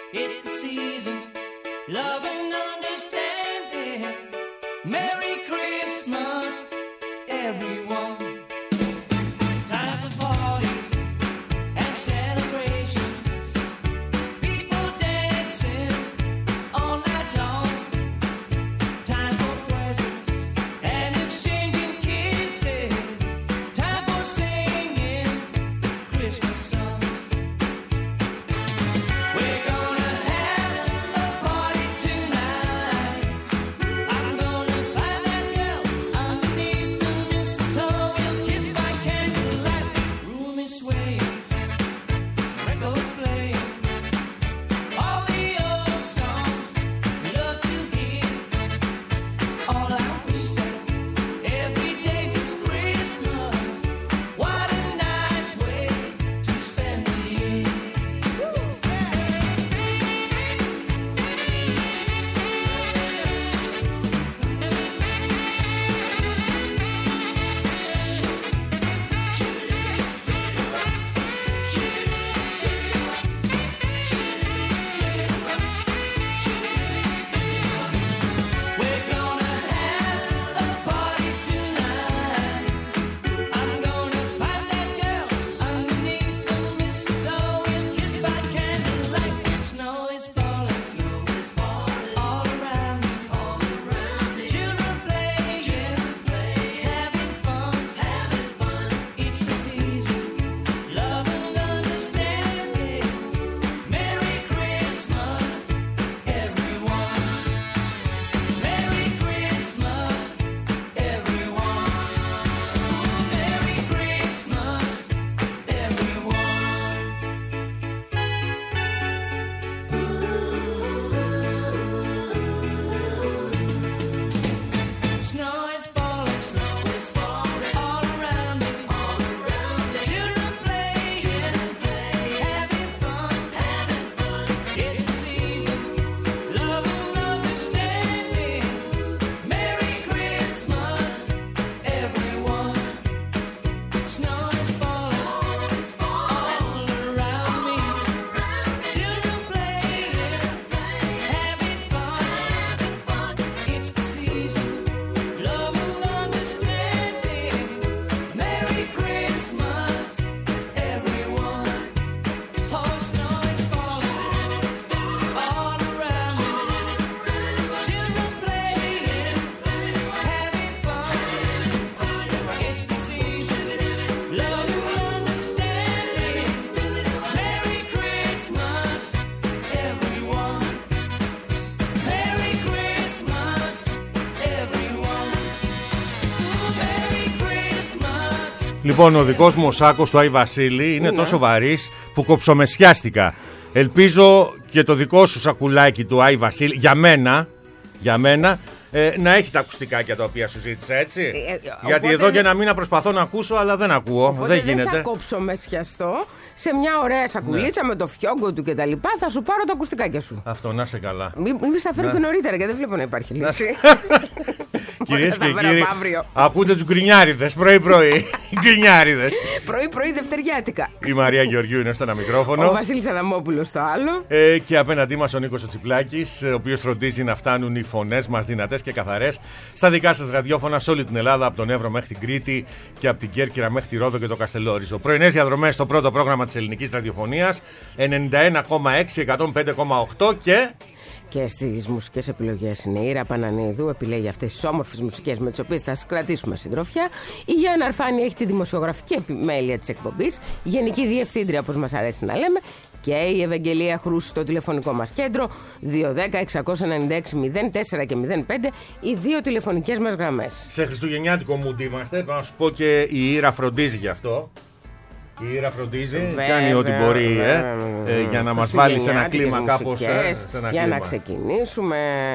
It's the season, love and understanding. Merry Christmas, everyone. Time for parties and celebrations. People dancing all night long. Time for presents and exchanging kisses. Time for singing Christmas songs. We're gonna have a party tonight. I'm gonna find that girl underneath the mistletoe. We'll kiss by candlelight. Room is swaying, records playing. All the old songs we love to hear. All I wish that every day was Christmas. What a nice way to spend the year. We're gonna have a party tonight. I'm gonna find that girl underneath the mistletoe. We'll kiss by candlelight. Snow is falling all around me. Children playing, having fun. It's the season, love and understanding. Merry Christmas, everyone. Merry Christmas, everyone. Merry Christmas, everyone. Snow is falling all around me. Children playing, having fun. It's the season, love and understanding. Merry Christmas, everyone. Snow is falling all around me. Children playing, having fun. It's the season, love and understanding. Merry Christmas, everyone. Oh, snow is falling all around me. Children playing, having fun. It's the season, love and understanding. Merry Christmas, everyone. Merry Christmas, everyone. Merry Christmas. Λοιπόν, ο δικός μου ο σάκος του Άι Βασίλη είναι τόσο βαρύς που κοψομεσιάστηκα. Ελπίζω και το δικό σου σακουλάκι του Άι Βασίλη, για μένα, να έχει τα ακουστικάκια τα οποία σου ζήτησα, έτσι. Γιατί οπότε εδώ και ένα μήνα προσπαθώ να ακούσω, αλλά δεν ακούω. Οπότε δεν γίνεται. Δεν θα κόψομεσιαστώ. Σε μια ωραία σακουλίτσα με το φιόγκο του κτλ. Θα σου πάρω τα ακουστικάκια σου. Αυτό, να σε καλά. Μην στα φέρω και νωρίτερα, γιατί δεν βλέπω να υπάρχει λύση. Κυρίες θα και φέρω κύριοι, αύριο. ακούτε τους γκρινιάριδες πρωί-πρωί. Γκρινιάριδες. Πρωί-πρωί Δευτεριάτικα. Η Μαρία Γεωργίου είναι στο ένα μικρόφωνο. Ο Βασίλης Αδαμόπουλος στο άλλο. Και απέναντί μας ο Νίκος ο Τσιπλάκης, ο οποίος φροντίζει να φτάνουν οι φωνές μας δυνατές και καθαρές στα δικά σας ραδιόφωνα σε όλη την Ελλάδα, από τον Εύρο μέχρι την Κρήτη και από την Κέρκυρα μέχρι τη Ρόδο και το Καστελόριζο. Πρωινές διαδρομές στο πρώτο πρόγραμμα της ελληνικής ραδιοφωνίας, 91,6, 105,8 Και στις μουσικές επιλογές είναι η Ήρα Πανανίδου, επιλέγει αυτές τις όμορφες μουσικές με τις οποίες θα σας κρατήσουμε συντροφιά. Η Γιάννα Αρφάνη έχει τη δημοσιογραφική επιμέλεια της εκπομπής, γενική διευθύντρια όπως μας αρέσει να λέμε, και η Ευαγγελία Χρούση στο τηλεφωνικό μας κέντρο 210-696-04 και 05, οι δύο τηλεφωνικές μας γραμμές. Σε χριστουγεννιάτικο mood είμαστε, να σου πω, και η Ήρα φροντίζει γι' αυτό. Η Ήρα φροντίζει, κάνει ό,τι μπορεί για να μας βάλει σε ένα κλίμα κάπως. Για να ξεκινήσουμε.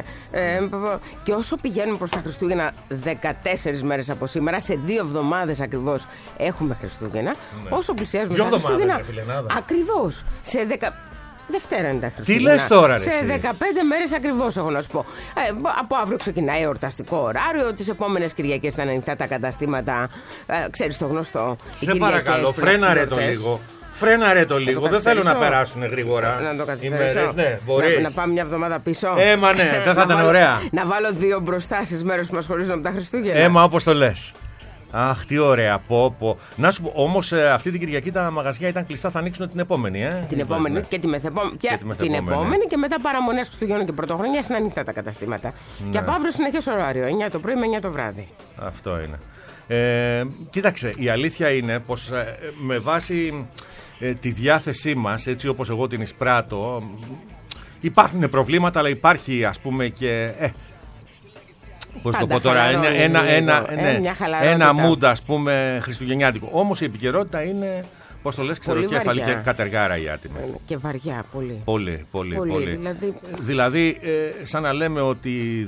Και όσο πηγαίνουμε προς τα Χριστούγεννα, 14 μέρες από σήμερα, σε 2 εβδομάδες ακριβώς έχουμε Χριστούγεννα. Ναι. Όσο πλησιάζουμε στα Χριστούγεννα. Ακριβώς. Σε 10. Δευτέρα είναι τα Χριστούγεννα. Τι λες τώρα, ρε? Σε 15 μέρες ακριβώς, έχω να σου πω. Από αύριο ξεκινάει εορταστικό ωράριο. Τις επόμενες Κυριακές θα είναι ανοιχτά τα καταστήματα. Ξέρεις το γνωστό. Σε παρακαλώ, φρέναρε το λίγο. Φρένα ρε το λίγο, δεν θέλω να καθυστερήσω. περάσουν γρήγορα. Να το οι καθυστερήσω. μέρες, ναι, μπορείς. Να πάμε μια εβδομάδα πίσω. Μα ναι, δεν θα ήταν βάλω- ωραία. Να βάλω 2 μπροστά στις μέρες που μας χωρίζουν από τα Χριστούγεννα. Μα όπως το λες. Αχ, τι ωραία, πω. Να σου πω, όμως αυτή την Κυριακή τα μαγαζιά ήταν κλειστά, θα ανοίξουν την επόμενη, Την επόμενη και τη μεθεπόμενη. Και τη μεθεπόμενη. την επόμενη και μετά παραμονές Χριστουγέννων και Πρωτοχρονιάς είναι ανοιχτά τα καταστήματα. Και από αύριο συνεχές ωράριο, 9 το πρωί με 9 το βράδυ. Αυτό είναι. Κοίταξε, η αλήθεια είναι πως με βάση τη διάθεσή μας, έτσι όπως εγώ την εισπράττω, υπάρχουν προβλήματα, αλλά υπάρχει ας πούμε και... Πώς το πω τώρα, χαλαρώνει μια χαλαρότητα. ένα mood ας πούμε χριστουγεννιάτικο. Όμως η επικαιρότητα είναι, πώς το λες, ξεροκέφαλη και κατεργάρα η άτιμη. Και βαριά, πολύ. Πολύ. Δηλαδή, σαν να λέμε ότι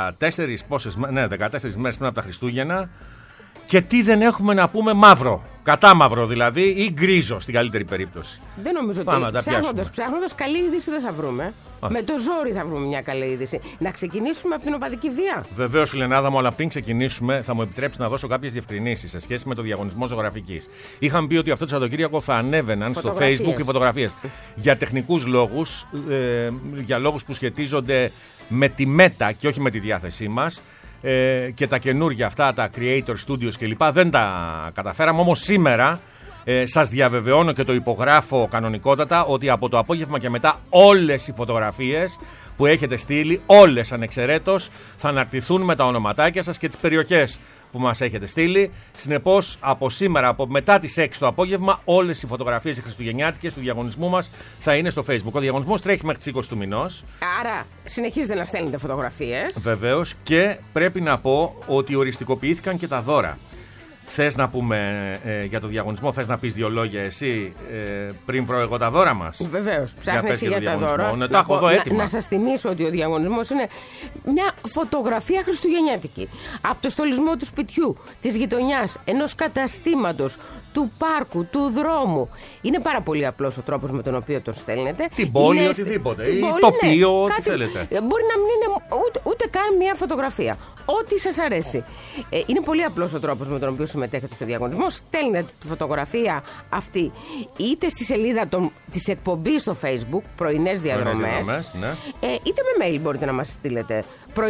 14 μέρες πριν από τα Χριστούγεννα και τι δεν έχουμε να πούμε μαύρο. Κατάμαυρο δηλαδή ή γκρίζο στην καλύτερη περίπτωση. Δεν νομίζω Πάμε ότι να τα ψάχνοντας καλή είδηση δεν θα βρούμε. Με το ζόρι θα βρούμε μια καλή είδηση. Να ξεκινήσουμε από την οπαδική βία. Βεβαίως, Φιλενάδα μου, αλλά πριν ξεκινήσουμε, θα μου επιτρέψει να δώσω κάποιες διευκρινήσεις σε σχέση με το διαγωνισμό ζωγραφικής. Είχαμε πει ότι αυτό το Σαββατοκύριακο θα ανέβαιναν στο Facebook οι φωτογραφίες. Για τεχνικούς λόγους, για λόγους που σχετίζονται με τη μέτα και όχι με τη διάθεσή μας. Και τα καινούργια αυτά, τα Creator Studios κλπ. Δεν τα καταφέραμε. Όμως σήμερα σας διαβεβαιώνω και το υπογράφω κανονικότατα ότι από το απόγευμα και μετά όλες οι φωτογραφίες που έχετε στείλει, όλες ανεξαιρέτως, θα αναρτηθούν με τα ονοματάκια σας και τις περιοχές που μας έχετε στείλει. Συνεπώς, από σήμερα, από μετά τις 6 το απόγευμα, όλες οι φωτογραφίες οι χριστουγεννιάτικες του διαγωνισμού μας θα είναι στο Facebook. Ο διαγωνισμός τρέχει μέχρι τις 20 του μηνός. Άρα, συνεχίζετε να στέλνετε φωτογραφίες. Βεβαίως, και πρέπει να πω ότι οριστικοποιήθηκαν και τα δώρα. Θες να πούμε για το διαγωνισμό, θες να πεις 2 λόγια εσύ πριν βρω εγώ τα δώρα μας? Βεβαίως, ψάχνει εσύ για τα δώρα. Ναι, τα έχω εδώ έτοιμα. Να σας θυμίσω ότι ο διαγωνισμός είναι μια φωτογραφία χριστουγεννιάτικη. Από το στολισμό του σπιτιού, της γειτονιάς, ενός καταστήματος, του πάρκου, του δρόμου. Είναι πάρα πολύ απλός ο τρόπος με τον οποίο το στέλνετε. Την πόλη, οτιδήποτε. Ή τοπίο, ό,τι θέλετε. Μπορεί να μην είναι ούτε καν μια φωτογραφία. Ό,τι σας αρέσει. Είναι πολύ απλός ο τρόπος με τον οποίο συμμετέχετε στο διαγωνισμό. Στέλνετε τη φωτογραφία αυτή είτε στη σελίδα της εκπομπής στο Facebook, πρωινές διαδρομές, ναι. είτε με mail μπορείτε να μας στείλετε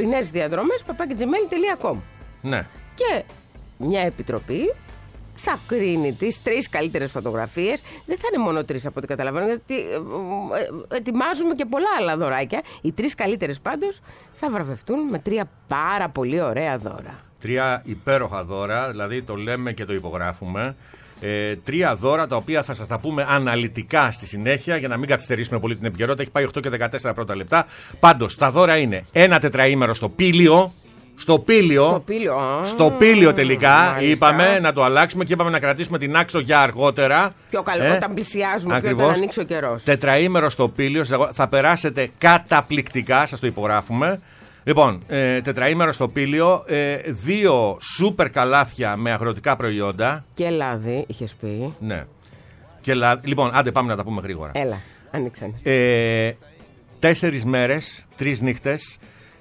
πρωινέσδιαδρομές@gmail.com. Ναι. Και μια επιτροπή θα κρίνει τις 3 καλύτερες φωτογραφίες. Δεν θα είναι μόνο 3 από ό,τι καταλαβαίνω, γιατί ετοιμάζουμε και πολλά άλλα δωράκια. Οι 3 καλύτερες πάντως θα βραβευτούν με 3 πάρα πολύ ωραία δώρα. 3 υπέροχα δώρα, δηλαδή το λέμε και το υπογράφουμε. 3 δώρα τα οποία θα σας τα πούμε αναλυτικά στη συνέχεια για να μην καθυστερήσουμε πολύ την επικαιρότητα. Έχει πάει 8 και 14 πρώτα λεπτά. Πάντως τα δώρα είναι 1 τετραήμερο στο Πήλιο. Στο Πήλιο τελικά. Μάλιστα. Είπαμε να το αλλάξουμε και είπαμε να κρατήσουμε την Άξο για αργότερα. Πιο καλό, όταν πλησιάζουμε, πιο όταν ανοίξει ο καιρός. Τετραήμερο στο Πήλιο. Θα περάσετε καταπληκτικά, σας το υπογράφουμε. Λοιπόν, τετραήμερο στο Πήλιο, 2 σούπερ καλάθια με αγροτικά προϊόντα. Και λάδι, είχες πει. Ναι. Λοιπόν, άντε πάμε να τα πούμε γρήγορα. Έλα, ανοίξανε. 4 μέρες, 3 νύχτες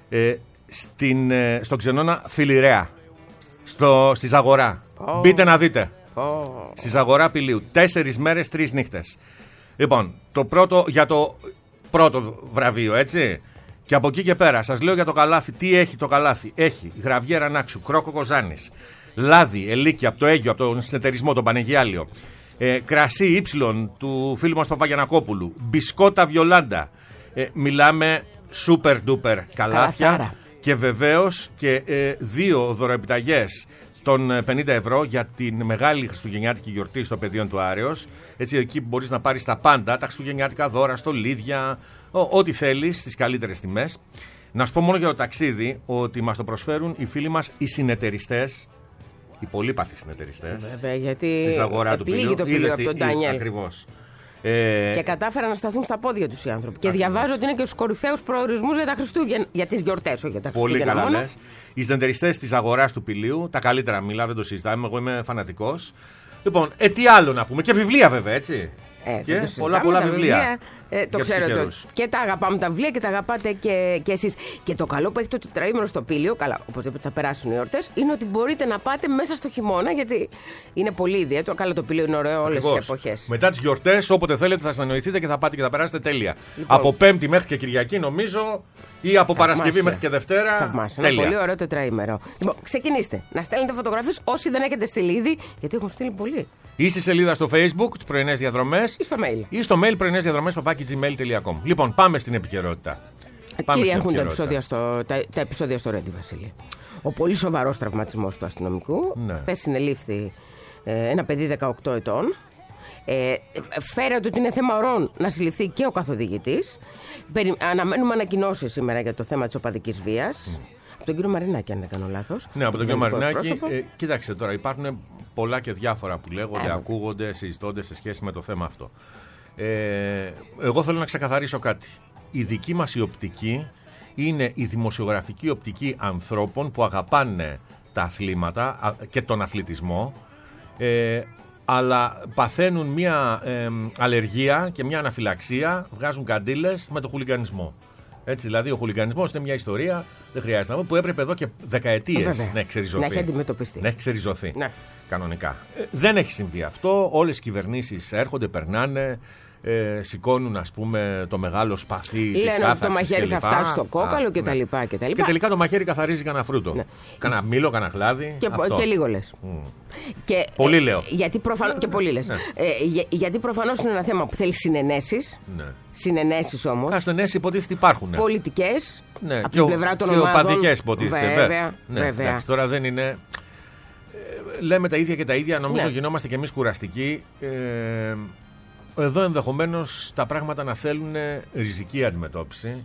στον Ξενώνα Φιλιρέα. Στη Ζαγορά. Μπείτε να δείτε. Στη Ζαγορά Πηλίου. 4 μέρες, 3 νύχτες. Λοιπόν, για το πρώτο βραβείο, έτσι. Και από εκεί και πέρα, σας λέω για το καλάθι. Τι έχει το καλάθι? Έχει γραβιέρα Νάξου, κρόκο Κοζάνης, λάδι, ελίκη από το Αίγιο, από τον συνεταιρισμό, τον Πανεγιάλιο, κρασί ύψιλον του φίλου μας Παπαγιανακόπουλου, μπισκότα Βιολάντα. Μιλάμε super duper καλάθια. Και βεβαίως και 2 δωροεπιταγές των 50 ευρώ για την μεγάλη χριστουγεννιάτικη γιορτή στο Πεδίον του Άρεος. Έτσι, εκεί μπορείς να πάρεις τα πάντα, τα χριστουγεννιάτικα δώρα, στολίδια, ό,τι θέλεις, στις καλύτερες τιμές. Να σου πω μόνο για το ταξίδι ότι μας το προσφέρουν οι φίλοι μας οι συνεταιριστές, οι πολύπαθοι συνεταιριστές. Βέβαια, γιατί στη Ζαγορά του Πηλίου. το Πηλίο από τον Ντάνιελ. Ακριβώς. Και κατάφεραν να σταθούν στα πόδια τους οι άνθρωποι. Και διαβάζω ότι είναι και στους κορυφαίους προορισμούς για τα Χριστούγεννα. Για τις γιορτές, όχι για τα Χριστούγεννα. Πολύ καλά λες. Οι συνεταιριστές της αγοράς του Πηλίου, τα καλύτερα μιλά, δεν το συζητάμε. Εγώ είμαι φανατικός. Λοιπόν, τι άλλο να πούμε? Και βιβλία βέβαια, έτσι. Και το συζητάμε, πολλά τα βιβλία. Το για ξέρω. τους τυχερούς. Και τα αγαπάμε τα βιβλία και τα αγαπάτε και εσείς. Και το καλό που έχει το τετραήμερο στο Πήλιο, καλά, οπωσδήποτε θα περάσουν οι εορτές, είναι ότι μπορείτε να πάτε μέσα στο χειμώνα, γιατί είναι πολύ ιδιαίτερο. Καλά, το Πήλιο είναι ωραίο όλες τις εποχές. Μετά τις γιορτές, όποτε θέλετε, θα συνεννοηθείτε και θα πάτε και θα περάσετε τέλεια. Λοιπόν. Από Πέμπτη μέχρι και Κυριακή, νομίζω, ή από Παρασκευή μέχρι και Δευτέρα. Θαυμάσια. Ένα πολύ ωραίο τετραήμερο. Λοιπόν, ξεκινήστε να στέλνετε φωτογραφίες όσοι δεν έχετε στείλει ήδη, γιατί έχουν στείλει πολλοί. Ή στη σελίδα στο Facebook, τις πρωινές διαδρομές. Ή στο mail. Ή στο mail πρωινέσδιαδρομές@gmail.com. Λοιπόν, πάμε στην επικαιρότητα. Κυριαρχούν τα επεισόδια στο Ρέντι, Βασίλη. Ο πολύ σοβαρός τραυματισμός του αστυνομικού. Ναι. Χθες συνελήφθη ένα παιδί 18 ετών. Φέρεται ότι είναι θέμα ωρών να συλληφθεί και ο καθοδηγητής. Αναμένουμε ανακοινώσεις σήμερα για το θέμα της οπαδικής βίας. Από τον κύριο Μαρινάκη, αν δεν κάνω λάθος. Ναι, από τον κύριο Μαρινάκη. Κοίταξε τώρα, υπάρχουν πολλά και διάφορα που λέγονται, ακούγονται, συζητώνται σε σχέση με το θέμα αυτό. Εγώ θέλω να ξεκαθαρίσω κάτι. Η δική μας η οπτική είναι η δημοσιογραφική οπτική ανθρώπων που αγαπάνε τα αθλήματα και τον αθλητισμό, αλλά παθαίνουν μια αλλεργία και μια αναφυλαξία, βγάζουν καντήλες με το χουλιγανισμό. Έτσι, δηλαδή, ο χουλιγανισμός είναι μια ιστορία, δεν χρειάζεται να πω, που έπρεπε εδώ και δεκαετίες να εξεριζωθεί. Να έχει αντιμετωπιστεί. Να έχει εξεριζωθεί. Ναι. Κανονικά. Δεν έχει συμβεί αυτό. Όλες οι κυβερνήσεις έρχονται, περνάνε, σηκώνουν, ας πούμε, το μεγάλο σπαθί της κάθαρσης. Λένε ότι το μαχαίρι θα φτάσει στο κόκαλο κτλ. Ναι. Και τελικά το μαχαίρι καθαρίζει κανένα φρούτο. Ναι. Κανένα μήλο, κανένα κλάδι. Και λίγο λες. Και, πολύ λέω. Και πολύ λες. Γιατί προφανώς είναι ένα θέμα που θέλει συνενέσεις. Ναι. Συνενέσεις όμως. Συνενέσεις υποτίθεται υπάρχουν. Πολιτικές. Ναι. Από την πλευρά των ομάδων. Και οπαδικές υποτίθεται. Βέβαια. Ναι. Εντάξει, τώρα δεν είναι. Λέμε τα ίδια και τα ίδια. Νομίζω γινόμαστε κι εμείς κουραστικοί. Εδώ ενδεχομένως τα πράγματα να θέλουν ριζική αντιμετώπιση,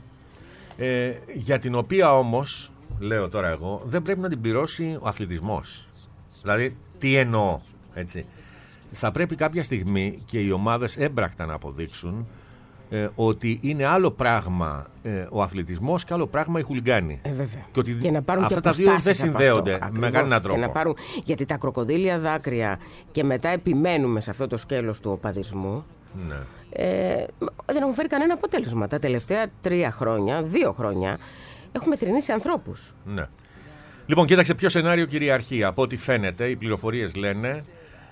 για την οποία όμως, λέω τώρα εγώ, δεν πρέπει να την πληρώσει ο αθλητισμός. Δηλαδή, τι εννοώ, έτσι. Θα πρέπει κάποια στιγμή και οι ομάδες έμπρακτα να αποδείξουν ότι είναι άλλο πράγμα ο αθλητισμός και άλλο πράγμα οι χουλιγκάνοι. Βέβαια. Και ότι και να πάρουν αυτά και τα δύο δεν συνδέονται με κανέναν τρόπο. Και να πάρουν, γιατί τα κροκοδίλια δάκρυα και μετά επιμένουμε σε αυτό το σκέλος του οπαδισμού. Ναι. Δεν έχουν φέρει κανένα αποτέλεσμα. Τα τελευταία 3 χρόνια, 2 χρόνια, έχουμε θρηνήσει ανθρώπους. Ναι. Λοιπόν, κοίταξε ποιο σενάριο κυριαρχεί. Από ό,τι φαίνεται, οι πληροφορίες λένε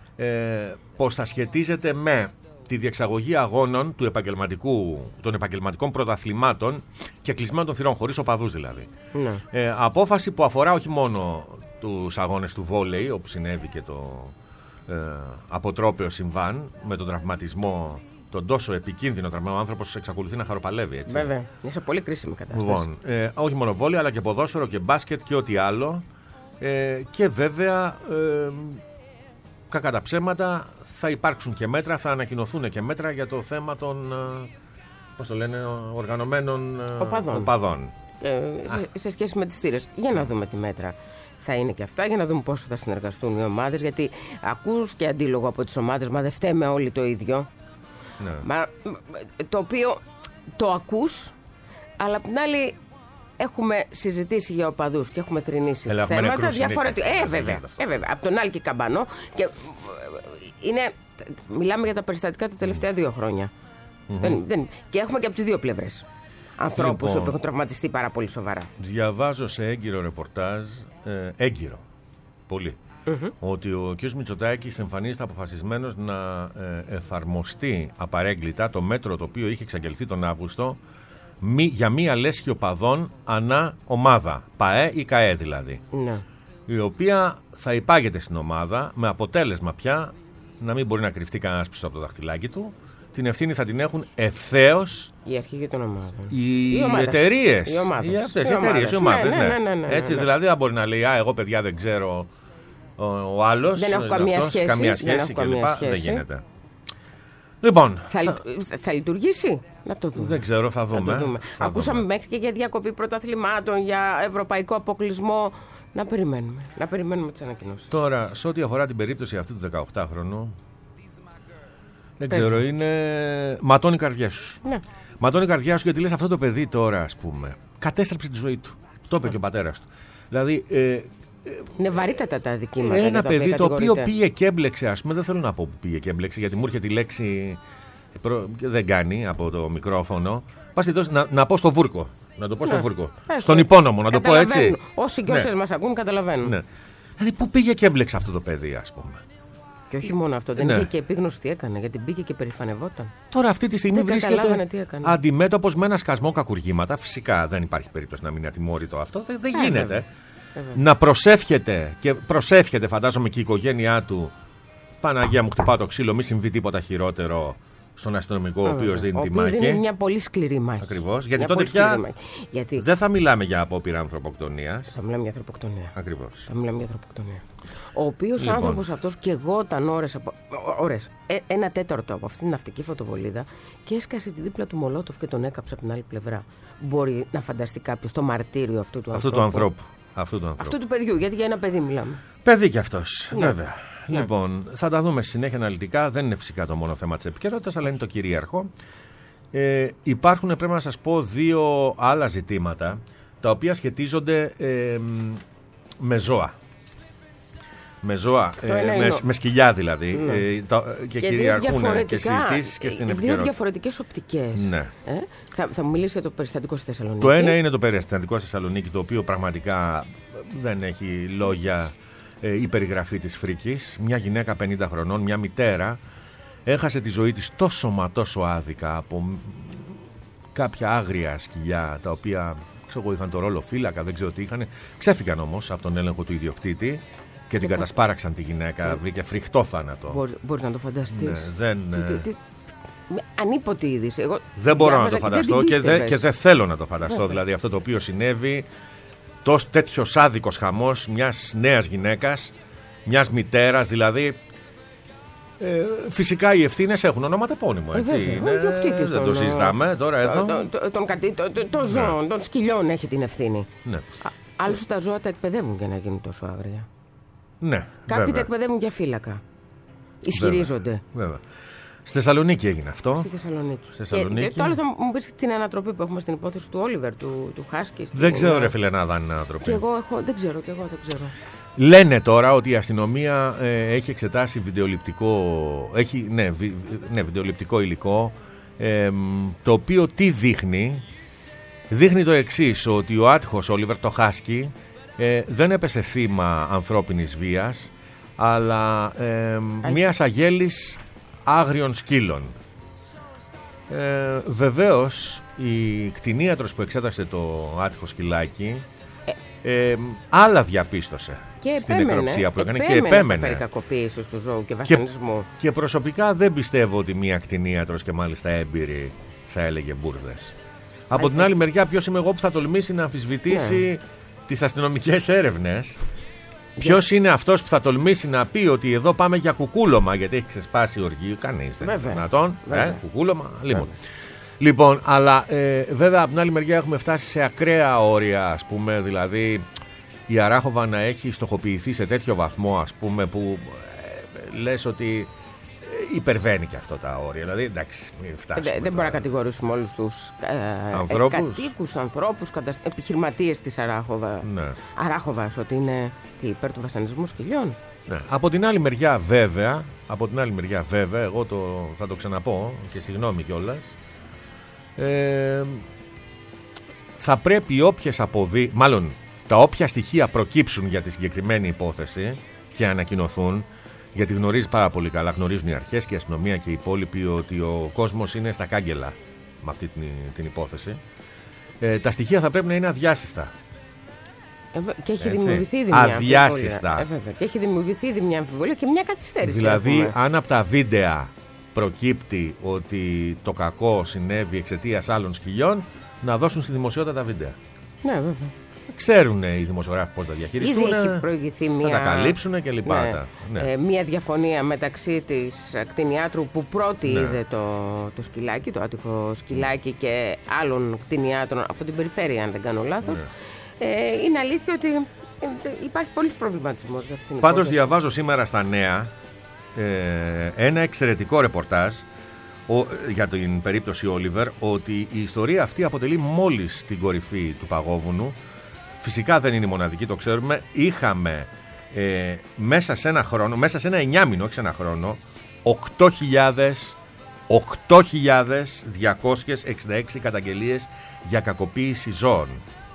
πως θα σχετίζεται με τη διεξαγωγή αγώνων των επαγγελματικών πρωταθλημάτων και κλεισμένων των θυρών, χωρίς οπαδούς δηλαδή. Ναι. Απόφαση που αφορά όχι μόνο τους αγώνες του βόλεϊ, όπου συνέβη και το αποτρόπαιο συμβάν με τον τραυματισμό, τον τόσο επικίνδυνο τραυματισμό. Ο άνθρωπος εξακολουθεί να χαροπαλεύει, έτσι. Βέβαια, είναι σε πολύ κρίσιμη κατάσταση. Λοιπόν, όχι μόνο βόλεϊ, αλλά και ποδόσφαιρο και μπάσκετ και ό,τι άλλο. Και βέβαια, κακά τα ψέματα, θα υπάρξουν και μέτρα, θα ανακοινωθούν και μέτρα για το θέμα των οργανωμένων οπαδών. Σε σχέση με τις θύρες. Για να δούμε τι μέτρα θα είναι και αυτά, για να δούμε πόσο θα συνεργαστούν οι ομάδες. Γιατί ακούς και αντίλογο από τις ομάδες, μα δεν φταίμε όλοι το ίδιο. Ναι. Το οποίο το ακούς, αλλά απ' την άλλη έχουμε συζητήσει για οπαδούς και έχουμε θρηνήσει θέματα διαφορετικά. Βέβαια. Από τον Άλκη Καμπανό. Και μιλάμε για τα περιστατικά τα τελευταία 2 χρόνια. Και έχουμε και από τις 2 πλευρές ανθρώπους που έχουν τραυματιστεί πάρα πολύ σοβαρά. Διαβάζω σε έγκυρο ρεπορτάζ, έγκυρο, πολύ, ότι ο κ. Μητσοτάκης εμφανίζεται αποφασισμένος να εφαρμοστεί απαρέγκλιτα το μέτρο το οποίο είχε εξαγγελθεί τον Αύγουστο για μία λέσχη οπαδών ανά ομάδα, ΠΑΕ ή ΚΑΕ δηλαδή, ναι. Η οποία θα υπάγεται στην ομάδα με αποτέλεσμα πια να μην μπορεί να κρυφτεί κανένας πίσω από το δαχτυλάκι του. Την ευθύνη θα την έχουν ευθέως οι αρχηγοί των ομάδων. Οι εταιρείες. Οι ομάδες. Ναι. Έτσι, δηλαδή, δεν μπορεί να λέει εγώ παιδιά δεν ξέρω ο άλλος. Δεν έχω καμία σχέση κλπ. Δεν γίνεται. Λοιπόν. Θα λειτουργήσει. Να το δούμε. Δεν ξέρω, θα δούμε. Ακούσαμε μέχρι και για διακοπή πρωταθλημάτων, για ευρωπαϊκό αποκλεισμό. Να περιμένουμε τις ανακοινώσεις. Τώρα, σε ό,τι αφορά την περίπτωση αυτή του 18χρονου. Δεν ξέρω, ματώνει η καρδιά σου. Ναι. Ματώνει η καρδιά σου γιατί λες αυτό το παιδί τώρα, ας πούμε, κατέστρεψε τη ζωή του. Το είπε και ο πατέρας του. Δηλαδή. Είναι βαρύτατα τα αδικήματα. Ένα παιδί το οποίο πήγε και έμπλεξε, ας πούμε, δεν θέλω να πω που πήγε και έμπλεξε, γιατί μου έρχεται η λέξη Δεν κάνει από το μικρόφωνο. Να πω στο βούρκο. Να το πω στο βούρκο. Στον το. υπόνομο, να το πω έτσι. Όσοι και όσες μας ακούν καταλαβαίνουν. Ναι. Δηλαδή, πού πήγε και έμπλεξε αυτό το παιδί, ας πούμε. Και όχι μόνο αυτό, δεν είχε και επίγνωση τι έκανε, γιατί μπήκε και περηφανευόταν. Τώρα αυτή τη στιγμή δεν βρίσκεται αντιμέτωπος με ένα σκασμό κακουργήματα. Φυσικά δεν υπάρχει περίπτωση να μην είναι ατιμόρυτο αυτό. Δεν γίνεται. Να προσεύχεται, φαντάζομαι, και η οικογένειά του. Παναγία μου, χτυπάω το ξύλο, μη συμβεί τίποτα χειρότερο στον αστυνομικό ο οποίος δίνει τη μάχη. Είναι μια πολύ σκληρή μάχη. Ακριβώς. Γιατί τότε πια δεν θα μιλάμε για απόπειρα ανθρωποκτονίας. Θα μιλάμε για ανθρωποκτονία. Ακριβώς. Θα μιλάμε για ανθρωποκτονία. Ο οποίος άνθρωπος αυτός καιγόταν ώρες, 1/4 από αυτήν την ναυτική φωτοβολίδα και έσκασε τη δίπλα του Μολότοφ και τον έκαψε από την άλλη πλευρά. Μπορεί να φανταστεί κάποιος το μαρτύριο αυτού του ανθρώπου. Αυτού του παιδιού, γιατί για ένα παιδί μιλάμε. Παιδί κι αυτός, βέβαια. Λοιπόν, θα τα δούμε στη συνέχεια αναλυτικά. Δεν είναι φυσικά το μόνο θέμα της επικαιρότητας, αλλά είναι το κυρίαρχο. Υπάρχουν, πρέπει να σας πω, 2 άλλα ζητήματα τα οποία σχετίζονται με ζώα. Με ζώα, με σκυλιά δηλαδή. Και κυριαρχούν και στις συζητήσεις και στην επικαιρότητα. 2 διαφορετικές οπτικές. Ναι. Θα μου μιλήσει για το περιστατικό στη Θεσσαλονίκη. Το ένα είναι το περιστατικό στη Θεσσαλονίκη, το οποίο πραγματικά δεν έχει λόγια. Η περιγραφή της φρίκης. Μια γυναίκα 50 χρονών, μια μητέρα, έχασε τη ζωή της τόσο μα τόσο άδικα από κάποια άγρια σκυλιά, τα οποία είχαν το ρόλο φύλακα, δεν ξέρω τι είχαν. Ξέφυγαν όμως από τον έλεγχο του ιδιοκτήτη και την κατασπάραξαν τη γυναίκα. Βρήκε φρικτό θάνατο. Μπορείς να το φανταστείς. Ανίποτη είδηση. Δεν μπορώ να το φανταστώ και δεν θέλω να το φανταστώ. Δηλαδή αυτό το οποίο συνέβη. Τέτοιος άδικος χαμός μιας νέας γυναίκας, μιας μητέρας, δηλαδή. Φυσικά οι ευθύνες έχουν ονοματεπώνυμο, έτσι. Δεν το συζητάμε τώρα εδώ. Των ζώων, των σκυλιών έχει την ευθύνη. Ναι. Άλλωστε τα ζώα τα εκπαιδεύουν για να γίνουν τόσο άγρια. Ναι. Κάποιοι τα εκπαιδεύουν για φύλακα. Ισχυρίζονται. Βέβαια. Στη Θεσσαλονίκη έγινε αυτό. Στη Θεσσαλονίκη. Και τώρα θα μου πεις την ανατροπή που έχουμε στην υπόθεση του Όλιβερ, του Χάσκι. Δεν ξέρω, ρε φίλε, να είναι ανατροπή. Και εγώ δεν ξέρω. Λένε τώρα ότι η αστυνομία έχει εξετάσει βιντεοληπτικό υλικό, το οποίο τι δείχνει. Δείχνει το εξής, ότι ο άτυχος Όλιβερ, το Χάσκι, δεν έπεσε θύμα ανθρώπινης βίας, αλλά μιας αγέλης άγριων σκύλων. Βεβαίως η κτηνίατρος που εξέτασε το άτυχο σκυλάκι άλλα διαπίστωσε και στην νεκροψία που έκανε και επέμενε περί κακοποίησης του ζώου και βασανισμού. Και προσωπικά δεν πιστεύω ότι μια κτηνίατρος και μάλιστα έμπειρη θα έλεγε μπουρδες. Από την άλλη μεριά, ποιος είμαι εγώ που θα τολμήσει να αμφισβητήσει τις αστυνομικές έρευνες? Ποιος είναι αυτός που θα τολμήσει να πει ότι εδώ πάμε για κουκούλωμα, γιατί έχει ξεσπάσει η οργή? Κανείς δεν είναι δυνατόν. Κουκούλωμα. Λοιπόν, αλλά βέβαια από την άλλη μεριά έχουμε φτάσει σε ακραία όρια, ας πούμε, δηλαδή η Αράχοβα να έχει στοχοποιηθεί σε τέτοιο βαθμό, ας πούμε, που λες ότι υπερβαίνει και αυτό τα όρια. Δηλαδή, εντάξει, μην φτάσουμε. Δεν μπορεί να κατηγορήσουμε όλους τους κατοίκους, ανθρώπους, επιχειρηματίες της Αράχοβας ότι είναι υπέρ του βασανισμού σκυλιών. Ναι. Από την άλλη μεριά, βέβαια, εγώ θα το ξαναπώ και συγγνώμη κιόλας. Θα πρέπει τα όποια στοιχεία προκύψουν για τη συγκεκριμένη υπόθεση και ανακοινωθούν, γιατί γνωρίζει πάρα πολύ καλά, γνωρίζουν οι αρχές και η αστυνομία και οι υπόλοιποι ότι ο κόσμος είναι στα κάγκελα με αυτή την υπόθεση. Τα στοιχεία θα πρέπει να είναι αδιάσυστα. Και έχει δημιουργηθεί ήδη μια αμφιβολία και μια καθυστέρηση. Δηλαδή, αν από τα βίντεα προκύπτει ότι το κακό συνέβη εξαιτίας άλλων σκυλιών, να δώσουν στη δημοσιότητα τα βίντεα. Ναι, βέβαια. Ξέρουν οι δημοσιογράφοι πώς τα διαχειριστούν. Ήδη έχει προηγηθεί θα τα καλύψουν και λοιπά. Μια διαφωνία μεταξύ της κτηνιάτρου που πρώτη είδε το σκυλάκι, το άτυχο σκυλάκι, και άλλων κτηνιάτρων από την περιφέρεια, αν δεν κάνω λάθος. Είναι αλήθεια ότι υπάρχει πολύς προβληματισμός για αυτήν την υπόθεση. Πάντως διαβάζω σήμερα στα νέα ένα εξαιρετικό ρεπορτάζ για την περίπτωση Όλιβερ, ότι η ιστορία αυτή αποτελεί μόλις την κορυφή του παγόβουνου. Φυσικά δεν είναι η μοναδική, το ξέρουμε. Είχαμε μέσα σε ένα χρόνο, μέσα σε ένα 9 μήνο, όχι σε ένα χρόνο, 8.266 καταγγελίες για κακοποίηση ζώων.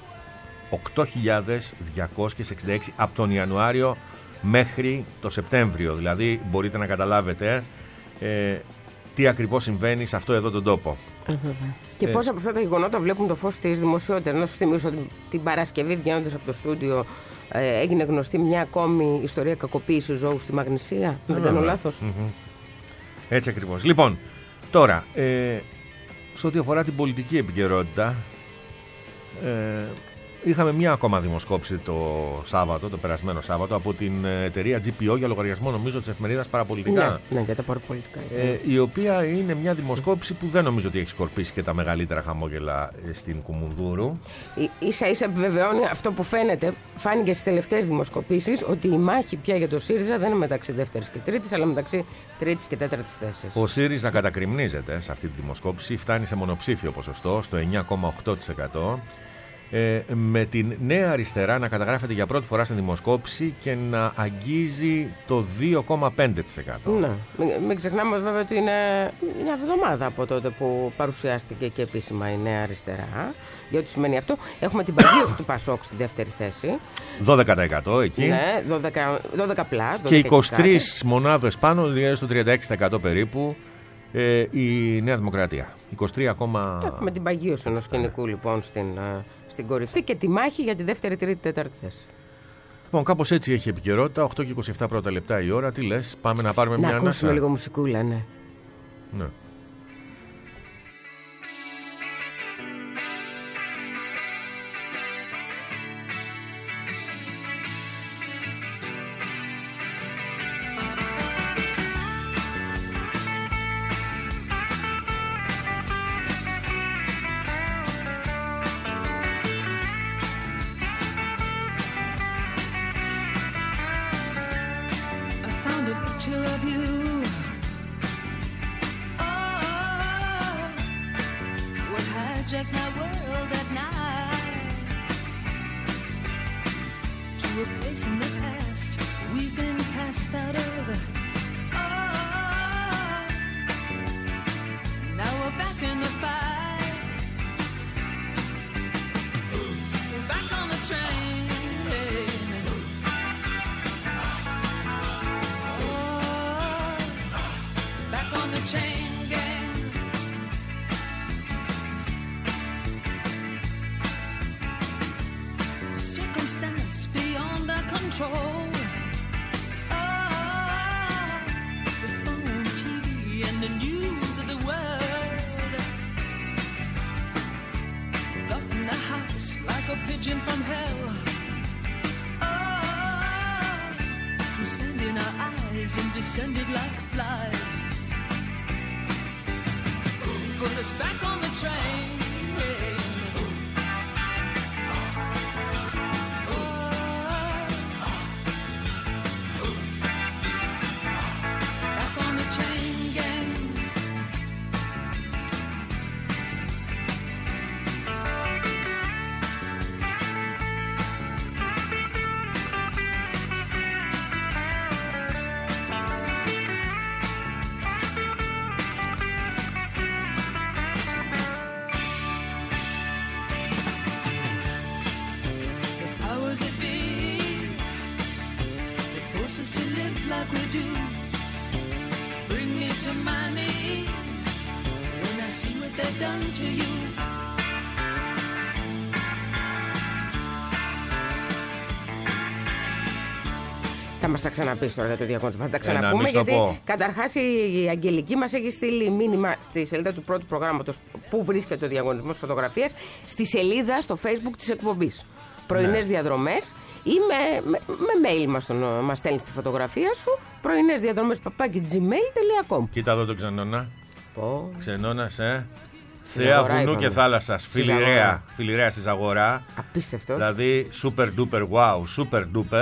8.266 από τον Ιανουάριο μέχρι το Σεπτέμβριο. Δηλαδή μπορείτε να καταλάβετε τι ακριβώς συμβαίνει σε αυτό εδώ τον τόπο. Και πώς από αυτά τα γεγονότα βλέπουν το φως της δημοσιότητας. Να σου θυμίσω ότι την Παρασκευή, βγαίνοντας από το στούντιο, έγινε γνωστή μια ακόμη ιστορία κακοποίησης ζώου στη Μαγνησία. Δεν κάνω λάθος. Έτσι ακριβώς. Λοιπόν, τώρα, σε ό,τι αφορά την πολιτική επικαιρότητα, είχαμε μια ακόμα δημοσκόπηση το περασμένο Σάββατο, από την εταιρεία GPO για λογαριασμό, νομίζω, της εφημερίδας Παραπολιτικά. Ναι, για τα παραπολιτικά. Η οποία είναι μια δημοσκόπηση που δεν νομίζω ότι έχει σκορπίσει και τα μεγαλύτερα χαμόγελα στην Κουμουνδούρου. Ίσα-ίσα επιβεβαιώνει αυτό που φάνηκε στις τελευταίες δημοσκοπήσεις, ότι η μάχη πια για το ΣΥΡΙΖΑ δεν είναι μεταξύ δεύτερης και τρίτης, αλλά μεταξύ τρίτης και τέταρτης θέσης. Ο ΣΥΡΙΖΑ κατακριμνίζεται σε αυτή τη δημοσκόπηση, φτάνει σε μονοψήφιο ποσοστό, στο 9,8%. Με την Νέα Αριστερά να καταγράφεται για πρώτη φορά στην δημοσκόπηση και να αγγίζει το 2,5%. Ναι. Μην ξεχνάμε βέβαια ότι είναι μια εβδομάδα από τότε που παρουσιάστηκε και επίσημα η Νέα Αριστερά. Για ό,τι σημαίνει αυτό, έχουμε την παγίωση του Πασόκ στη δεύτερη θέση. 12% εκεί. Ναι, 12 πλάς. Και 23 μονάδες πάνω, δηλαδή στο 36% περίπου. Η Νέα Δημοκρατία. 23 ακόμα. Έχουμε την παγίωση ενός σκηνικού λοιπόν στην κορυφή και τη μάχη για τη δεύτερη, τρίτη, τέταρτη θέση. Λοιπόν, κάπως έτσι έχει επικαιρότητα. 8 και 27 πρώτα λεπτά η ώρα. Τι λες, πάμε να πάρουμε μια ανάσα? Να ακούσουμε λίγο μουσικούλα, ναι. Ναι. Θα μας τα ξαναπείς τώρα για το διαγωνισμό. Θα τα ξαναπούμε γιατί καταρχάς η Αγγελική μας έχει στείλει μήνυμα στη σελίδα του πρώτου προγράμματος που βρίσκεται ο διαγωνισμός φωτογραφίας, στη σελίδα στο Facebook της εκπομπής. Πρωινές διαδρομές ή με mail μας στέλνεις τη φωτογραφία σου. Πρωινές διαδρομές @gmail.com. Κοίτα εδώ τον Ξενώνα. Ξενώνας, Θέα βουνού και θάλασσας. Φιλιρέα στη Ζαγορά. Απίστευτος. Δηλαδή super duper wow, super duper.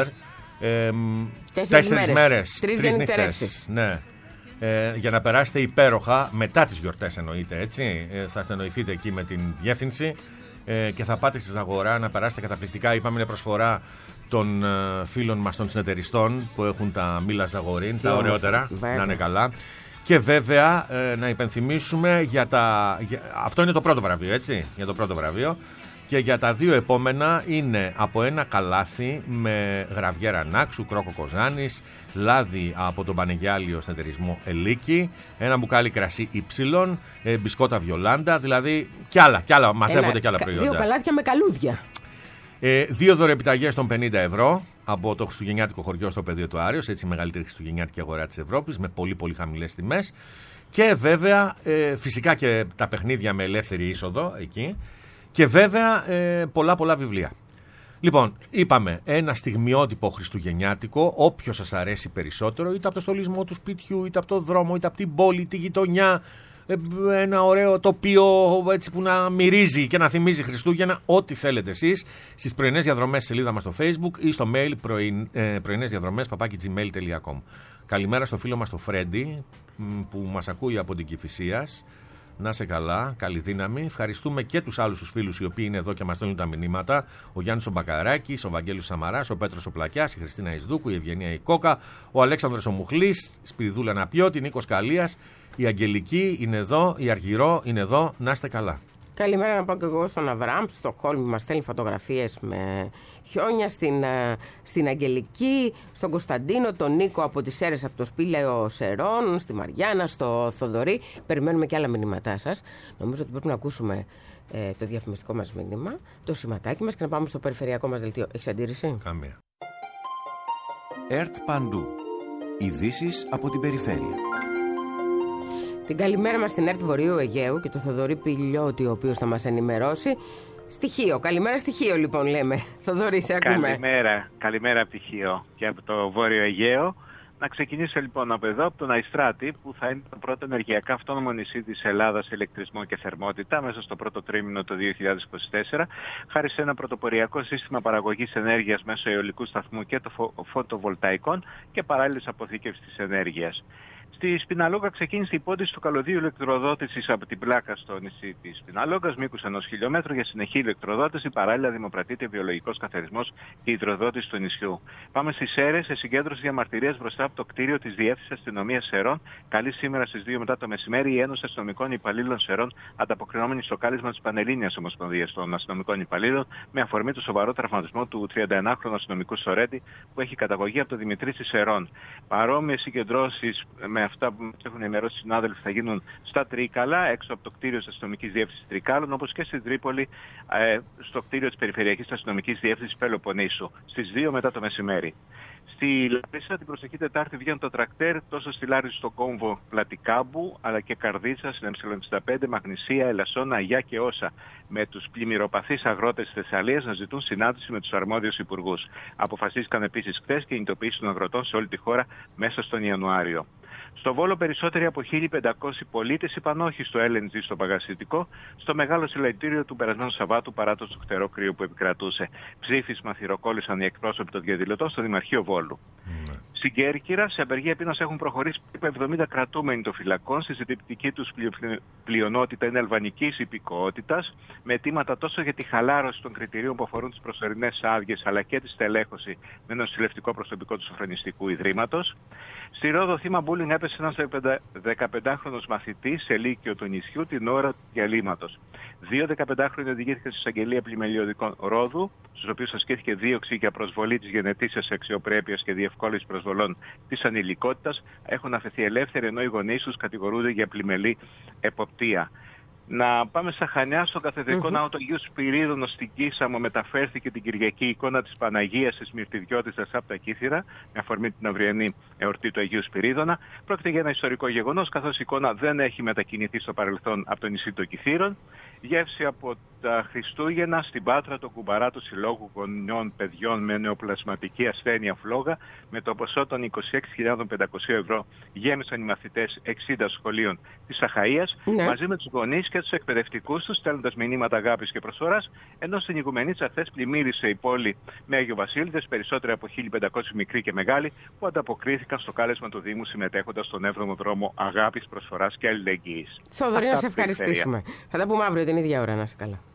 4 μέρες. 3 νύχτες. Ναι. Για να περάσετε υπέροχα μετά τις γιορτές, εννοείται, έτσι. Θα στενοηθείτε εκεί με την διεύθυνση και θα πάτε στη Ζαγορά να περάσετε καταπληκτικά. Είπαμε, είναι προσφορά των φίλων μας των συνεταιριστών που έχουν τα μήλα Ζαγορίν, τα ωραιότερα, να είναι καλά. Και βέβαια να υπενθυμίσουμε αυτό είναι το πρώτο βραβείο, έτσι, για το πρώτο βραβείο. Και για τα δύο επόμενα είναι από ένα καλάθι με γραβιέρα Νάξου, κρόκο Κοζάνης, λάδι από τον Πανεγιάλιο συνεταιρισμό Ελίκη, ένα μπουκάλι κρασί Υψηλών, μπισκότα Βιολάντα, δηλαδή κι άλλα, μαζεύονται κι άλλα προϊόντα. Δύο καλάθια με καλούδια. Δύο δωρεοπιταγές των 50 ευρώ από το χριστουγεννιάτικο χωριό στο πεδίο του Άρεως, έτσι η μεγαλύτερη χριστουγεννιάτικη αγορά της Ευρώπης, με πολύ πολύ χαμηλές τιμές. Και βέβαια φυσικά και τα παιχνίδια με ελεύθερη είσοδο εκεί. Και βέβαια πολλά βιβλία. Λοιπόν, είπαμε ένα στιγμιότυπο χριστουγεννιάτικο, όποιο σας αρέσει περισσότερο, είτε από το στολισμό του σπιτιού, είτε από το δρόμο, είτε από την πόλη, τη γειτονιά, ένα ωραίο τοπίο έτσι που να μυρίζει και να θυμίζει Χριστούγεννα, ό,τι θέλετε εσείς, στις πρωινές διαδρομές σελίδα μας στο Facebook ή στο mail πρωινέσδιαδρομές@gmail.com. Καλημέρα στο φίλο μας το Φρέντι που μας ακούει από την Κηφισίας. Να σε καλά, καλή δύναμη. Ευχαριστούμε και τους άλλους τους φίλους οι οποίοι είναι εδώ και μας στέλνουν τα μηνύματα. Ο Γιάννης ο Μπακαράκης, ο Βαγγέλης Σαμαράς, ο Πέτρος ο Πλακιάς, η Χριστίνα Ισδούκου, η Ευγενία η Κόκα, ο Αλέξανδρος ο Μουχλής, Σπυριδούλα Ναπιώτη, Νίκος Καλίας, η Αγγελική είναι εδώ, η Αργυρό είναι εδώ. Να είστε καλά. Καλημέρα να πω και εγώ στον Αβραάμ, στο Χόλμη μας στέλνει φωτογραφίες με χιόνια, στην Αγγελική, στον Κωνσταντίνο, τον Νίκο από τις Σέρρες από το Σπήλαιο Σερών, στη Μαριάννα, στο Θοδωρή. Περιμένουμε και άλλα μηνύματά σας. Νομίζω ότι πρέπει να ακούσουμε το διαφημιστικό μας μήνυμα, το σηματάκι μας και να πάμε στο περιφερειακό μας δελτίο. Έχεις αντίρρηση? Καμία. ΕΡΤ Παντού. Ειδήσεις από την περιφέρεια. Την καλημέρα μας στην ΕΡΤ Βορείου Αιγαίου και το Θοδωρή Πηλιώτη, ο οποίος θα μας ενημερώσει. Στοιχείο. Καλημέρα Στοιχείο λοιπόν λέμε. Θοδωρή, σε ακούμε. Καλημέρα από Στοιχείο και από το Βόρειο Αιγαίο. Να ξεκινήσω λοιπόν από εδώ, από τον Αϊστράτη, που θα είναι το πρώτο ενεργειακά αυτόνομο νησί της Ελλάδας σε ηλεκτρισμό και θερμότητα μέσα στο πρώτο τρίμηνο του 2024, χάρη σε ένα πρωτοποριακό σύστημα παραγωγής ενέργειας μέσω αιωλικού σταθμού και των φωτοβολταϊκών και παράλληλης αποθήκευσης της ενέργειας. Στη Σπιναλόγκα ξεκίνησε η πόντιση του καλωδίου ηλεκτροδότησης από την πλάκα στο νησί της Σπιναλόγκας, μήκους 1 χιλιόμετρου για συνεχή ηλεκτροδότηση. Παράλληλα, δημοπρατείται βιολογικός καθαρισμός και υδροδότηση του νησιού. Πάμε στις Σέρρες, σε συγκέντρωση διαμαρτυρίας μπροστά από το κτίριο της Διεύθυνσης Αστυνομίας Σερών. Καλή σήμερα στις 2 μετά το μεσημέρι η Ένωση Αστυνομικών Υπαλλήλων Σερών, ανταποκρινόμενη στο κάλεσμα της Πανελλήνιας Ομοσπονδίας των Αστυνομικών Υπαλλήλων, με αφορμή το σοβαρό τραυματισμό του 31χρονου αστυνομικού Σορέντη που έχει καταγωγή από το Δημητρήσι Σερών. Παρόμοιες συγκεντρώσεις με αυτά που μας έχουν ενημερώσει οι συνάδελφοι θα γίνουν στα Τρίκαλα, έξω από το κτίριο της Αστυνομικής Διεύθυνσης Τρικάλων, όπως και στην Τρίπολη, στο κτίριο της Περιφερειακής Αστυνομικής Διεύθυνσης Πελοποννήσου, στις 2 μετά το μεσημέρι. Στη Λάρισα την προσεχή Τετάρτη βγαίνουν το τρακτέρ τόσο στη Λάρισα στο κόμβο Πλατικάμπου, αλλά και Καρδίτσα, στην Ε65, Μαγνησία, Ελασσόνα, Αγιά και Όσα, με τους πλημμυροπαθείς αγρότες της Θεσσαλίας να ζητούν συνάντηση με τους αρμόδιους υπουργούς. Αποφασίστηκαν επίσης χθες κινητοποίηση των αγροτών σε όλη τη χώρα μέσα στον Ιανουάριο. Στο Βόλο περισσότεροι από 1.500 πολίτες είπαν όχι στο LNG στο παγασιτικό, στο μεγάλο συλλαλητήριο του περασμένου Σαββάτου παρά το φτερό κρύο που επικρατούσε. Ψήφισμα θυροκόλλησαν οι εκπρόσωποι των διαδηλωτών στο Δημαρχείο Βόλου. Στην Κέρκυρα, σε απεργία πείνας έχουν προχωρήσει περίπου 70 κρατούμενοι των φυλακών. Στη συντριπτική τους πλειονότητα είναι αλβανικής υπηκοότητας, με αιτήματα τόσο για τη χαλάρωση των κριτηρίων που αφορούν τις προσωρινές άδειες, αλλά και τη στελέχωση με νοσηλευτικό προσωπικό του Σοφρονιστικού Ιδρύματος. Στη Ρόδο, θύμα bullying έπεσε ένας 15χρονος μαθητής σε λύκειο του νησιού την ώρα του διαλύματος. 2 15χρονοι οδηγήθηκαν στη εισαγγελία πλημελιωδικών Ρόδου, στους οποίους ασκήθηκε δίωξη για προσβολή της γενετήσιας αξιοπρέπειας και διευκόλυνση προσβολών της ανηλικότητας. Έχουν αφαιθεί ελεύθεροι, ενώ οι γονείς τους κατηγορούνται για πλημελή εποπτεία. Να πάμε στα Χανιά, στον καθεδρικό ναό του Αγίου Σπυρίδωνος στην Κίσαμο μεταφέρθηκε την Κυριακή η εικόνα της Παναγίας της Μυρτιδιώτισσας από τα Κύθυρα, με αφορμή την αυριανή εορτή του Αγίου Σπυρίδωνα. Πρόκειται για ένα ιστορικό γεγονός, καθώς η εικόνα δεν έχει μετακινηθεί στο παρελθόν από το νησί των Κυθύρων. Γεύση από τα Χριστούγεννα στην Πάτρα, το κουμπαρά του Συλλόγου Γονιών Παιδιών με νεοπλασματική ασθένεια φλόγα, με το ποσό των 26.500 ευρώ γέμισαν οι μαθητές 60 σχολείων της Αχαΐας, μαζί με τους γονείς και τους εκπαιδευτικούς τους, στέλνοντας μηνύματα αγάπης και προσφοράς, ενώ στην Οικουμενίτσα χθες πλημμύρισε η πόλη με Άγιο Βασίλειδες, περισσότεροι από 1.500 μικροί και μεγάλοι, που ανταποκρίθηκαν στο κάλεσμα του Δήμου συμμετέχοντας στον 7ο δρόμο αγάπης, προσφοράς και αλληλεγγύης. Θοδωρή, να σε ευχαριστήσουμε. Θα τα πούμε αύριο την ίδια ώρα, να είσαι καλά.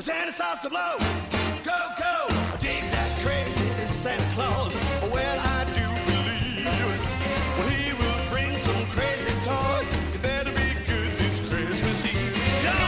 When Santa starts to blow, go, go. Dig that crazy Santa Claus. Well, I do believe well, he will bring some crazy toys. You better be good this Christmas Eve. Jump!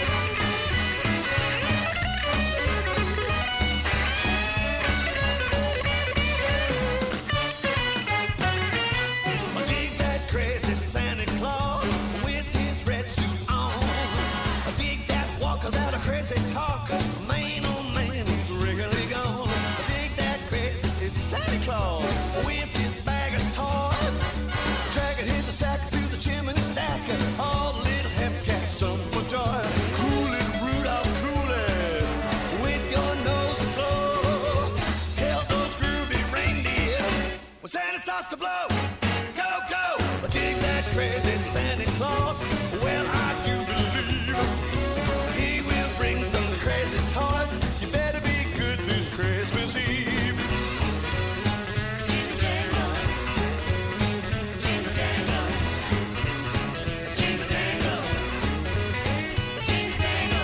Dig that crazy Santa Claus with his red suit on. Dig that walker, that a crazy talker. Man, oh man, he's regularly gone. Dig that crazy Santa Claus with his bag of toys. Dragging his sack through the chimney stack. All the little hepcats jump for joy. Cool it, Rudolph, cool it. With your nose aglow. Tell those groovy reindeer when Santa starts to blow. Go, go. Dig that crazy Santa Claus. Well, I do believe he will bring some crazy toys. You better be good this Christmas Eve. Jingle jangle, jingle jangle, jingle jangle, jingle jangle,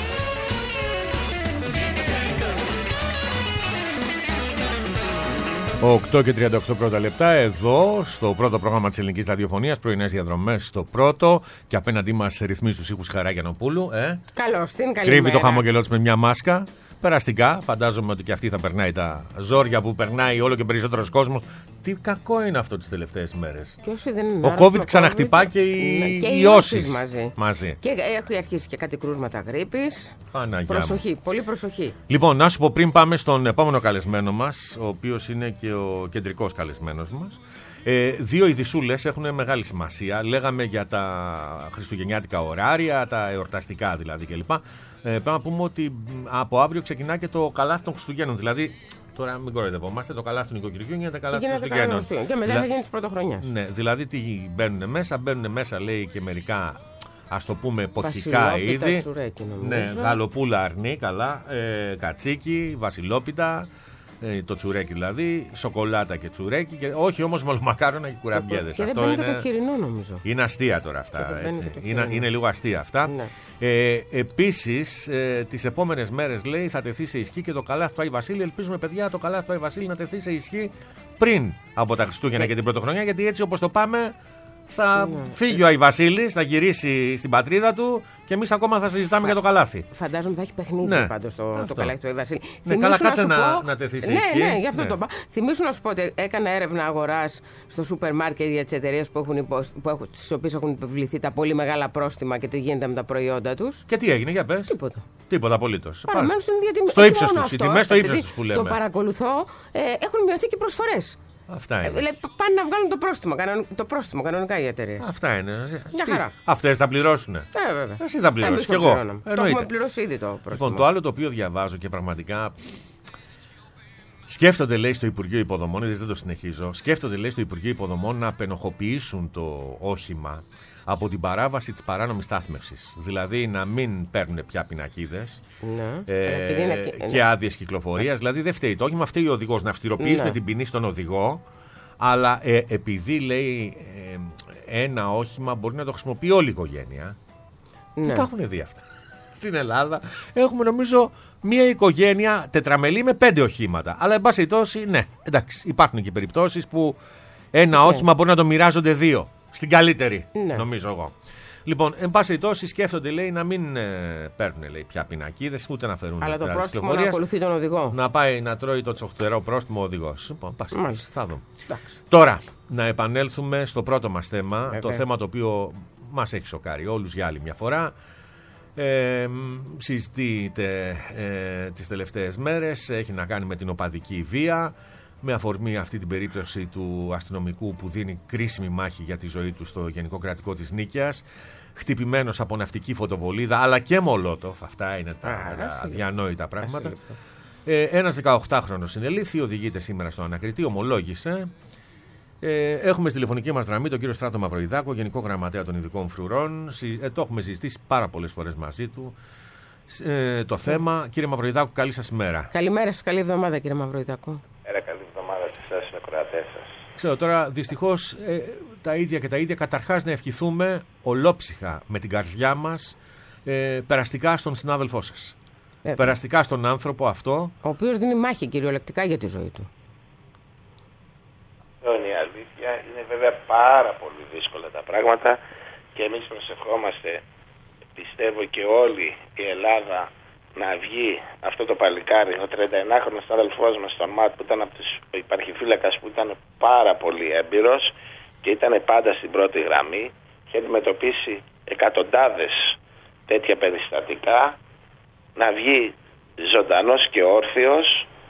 jingle jangle. 8 και 38 πρώτα λεπτά εδώ στο πρώτο πρόγραμμα της ελληνικής ραδιοφωνίας, πρωινές διαδρομές στο πρώτο, και απέναντί μας ρυθμίζει τους ήχους Χαρά Γιαννοπούλου. Καλώς την, καλημέρα. Κρύβει το χαμογελό της με μια μάσκα. Περαστικά, φαντάζομαι ότι και αυτή θα περνάει τα ζόρια που περνάει όλο και περισσότερος κόσμος. Τι κακό είναι αυτό τις τελευταίες μέρες. Και όσοι δεν είναι Ο COVID ξαναχτυπά και οι ιώσεις μαζί. Και έχει αρχίσει και κάτι κρούσματα γρίπης. Παναγιά μου. Προσοχή, πολύ προσοχή. Λοιπόν, να σου πω πριν πάμε στον επόμενο καλεσμένο μας, ο οποίος είναι και ο κεντρικός καλεσμένος μας. Δύο ειδισούλες έχουν μεγάλη σημασία. Λέγαμε για τα χριστουγεννιάτικα ωράρια, τα εορταστικά δηλαδή κλπ. Πρέπει να πούμε ότι από αύριο ξεκινά και το καλάθι των Χριστουγέννων. Δηλαδή, τώρα μην κοροϊδευόμαστε, το καλάθι των νοικοκυριού γίνεται καλάθι των Χριστουγέννων. Και μετά θα γίνει της Πρωτοχρονιάς. Ναι, δηλαδή τι μπαίνουν μέσα, λέει και μερικά, ας το πούμε, εποχικά είδη. Ναι, γαλοπούλα αρνή, καλά, κατσίκι, βασιλόπιτα. Το τσουρέκι δηλαδή, σοκολάτα και τσουρέκι. Και, όχι όμως μολομακάρονα και κουραμπιέδες. Και αυτό δεν είναι το χοιρινό νομίζω. Είναι αστεία τώρα αυτά. Έτσι. Είναι λίγο αστεία αυτά. Ναι. Επίσης, τις επόμενες μέρες λέει θα τεθεί σε ισχύ και το καλάθι του Άι Βασίλη. Ελπίζουμε, παιδιά, το καλάθι του Άι Βασίλη να τεθεί σε ισχύ πριν από τα Χριστούγεννα και την Πρωτοχρονιά. Γιατί έτσι όπως το πάμε, θα φύγει ο Άι Βασίλης, θα γυρίσει στην πατρίδα του και εμείς ακόμα θα συζητάμε για το καλάθι. Φαντάζομαι θα έχει παιχνίδι πάντως το καλάθι του Άι Βασίλη. Ναι, καλά, κάτσε να τεθεί σε ισχύ. Ναι, γι' αυτό το είπα. Θυμήσου να σου πω ότι έκανα έρευνα αγοράς στο σούπερ μάρκετ για τις εταιρείες στις οποίες έχουν επιβληθεί τα πολύ μεγάλα πρόστιμα και τι γίνεται με τα προϊόντα τους. Και τι έγινε, για πες. Τίποτα απολύτως. Παραμένουν στην ίδια τιμή. Στο ύψος τους, οι τιμές στο ύψος τους που λέμε. Το παρακολουθώ, έχουν μειωθεί και προσφορές. Αυτά είναι. Πάνε να βγάλουν το πρόστιμο κανονικά οι εταιρείες. Αυτά είναι. Μια χαρά. Αυτές θα πληρώσουν. Βέβαια. Εσύ θα πληρώσεις. Και εγώ. Το έχουμε πληρώσει ήδη το πρόστιμο. Λοιπόν, το άλλο το οποίο διαβάζω και πραγματικά. Σκέφτονται, λέει, στο Υπουργείο Υποδομών, δεν το συνεχίζω. Σκέφτονται, λέει, στο Υπουργείο Υποδομών να απενοχοποιήσουν το όχημα από την παράβαση της παράνομης στάθμευσης. Δηλαδή να μην παίρνουν πια πινακίδες και άδειες κυκλοφορίας. Δηλαδή δεν φταίει το όχημα, φταίει ο οδηγός. Να αυστηροποιήσουν την ποινή στον οδηγό. Αλλά επειδή, λέει, ένα όχημα μπορεί να το χρησιμοποιεί όλη η οικογένεια. Πού τα έχουν δει αυτά. Στην Ελλάδα έχουμε, νομίζω, μία οικογένεια τετραμελή με 5 οχήματα. Αλλά εν πάση περιπτώσει, ναι, εντάξει, υπάρχουν και περιπτώσεις που ένα όχημα μπορεί να το μοιράζονται 2. Στην καλύτερη, νομίζω εγώ. Λοιπόν, εν πάση περιπτώσει, σκέφτονται, λέει, να μην παίρνουν, λέει, πια πινακίδες, ούτε να φέρουν. Αλλά το πρόστιμο να ακολουθεί τον οδηγό. Να πάει να τρώει το τσοχτερό πρόστιμο ο οδηγός. Λοιπόν, θα δούμε. Εντάξει. Τώρα, να επανέλθουμε στο πρώτο μας θέμα. Το θέμα το οποίο μας έχει σοκάρει όλους για άλλη μια φορά. Συζητείται τις τελευταίες μέρες. Έχει να κάνει με την οπαδική βία. Με αφορμή αυτή την περίπτωση του αστυνομικού που δίνει κρίσιμη μάχη για τη ζωή του στο Γενικό Κρατικό της Νίκαιας, χτυπημένος από ναυτική φωτοβολίδα αλλά και μολότοφ. Αυτά είναι τα αδιανόητα πράγματα. Ένας 18χρονος συνελήφθη, οδηγείται σήμερα στο ανακριτή, ομολόγησε. Έχουμε στη τηλεφωνική μας γραμμή τον κύριο Στράτο Μαυροϊδάκο, Γενικό Γραμματέα των Ειδικών Φρουρών. Το έχουμε συζητήσει πάρα πολλές φορές μαζί του. Το θέμα. Κύριε Μαυροϊδάκο, καλή σας ημέρα. Καλημέρα σας, καλή εβδομάδα, κύριε Μαυροϊδάκο. Καλή εβδομάδα σε εσάς και ακροατές σας. Ξέρω τώρα, δυστυχώς τα ίδια και τα ίδια. Καταρχάς να ευχηθούμε ολόψυχα με την καρδιά μας περαστικά στον συνάδελφό σας. περαστικά στον άνθρωπο αυτό. Ο οποίος δίνει μάχη κυριολεκτικά για τη ζωή του. Αυτό είναι η αλήθεια. Είναι βέβαια πάρα πολύ δύσκολα τα πράγματα και εμείς προσευχόμαστε, πιστεύω και όλη η Ελλάδα, να βγει αυτό το παλικάρι, ο 39χρονος αδελφός μας στον ΜΑΤ, που ήταν από τους υπαρχιφύλακας, που ήταν πάρα πολύ έμπειρος και ήταν πάντα στην πρώτη γραμμή και αντιμετωπίσει εκατοντάδες τέτοια περιστατικά, να βγει ζωντανός και όρθιος.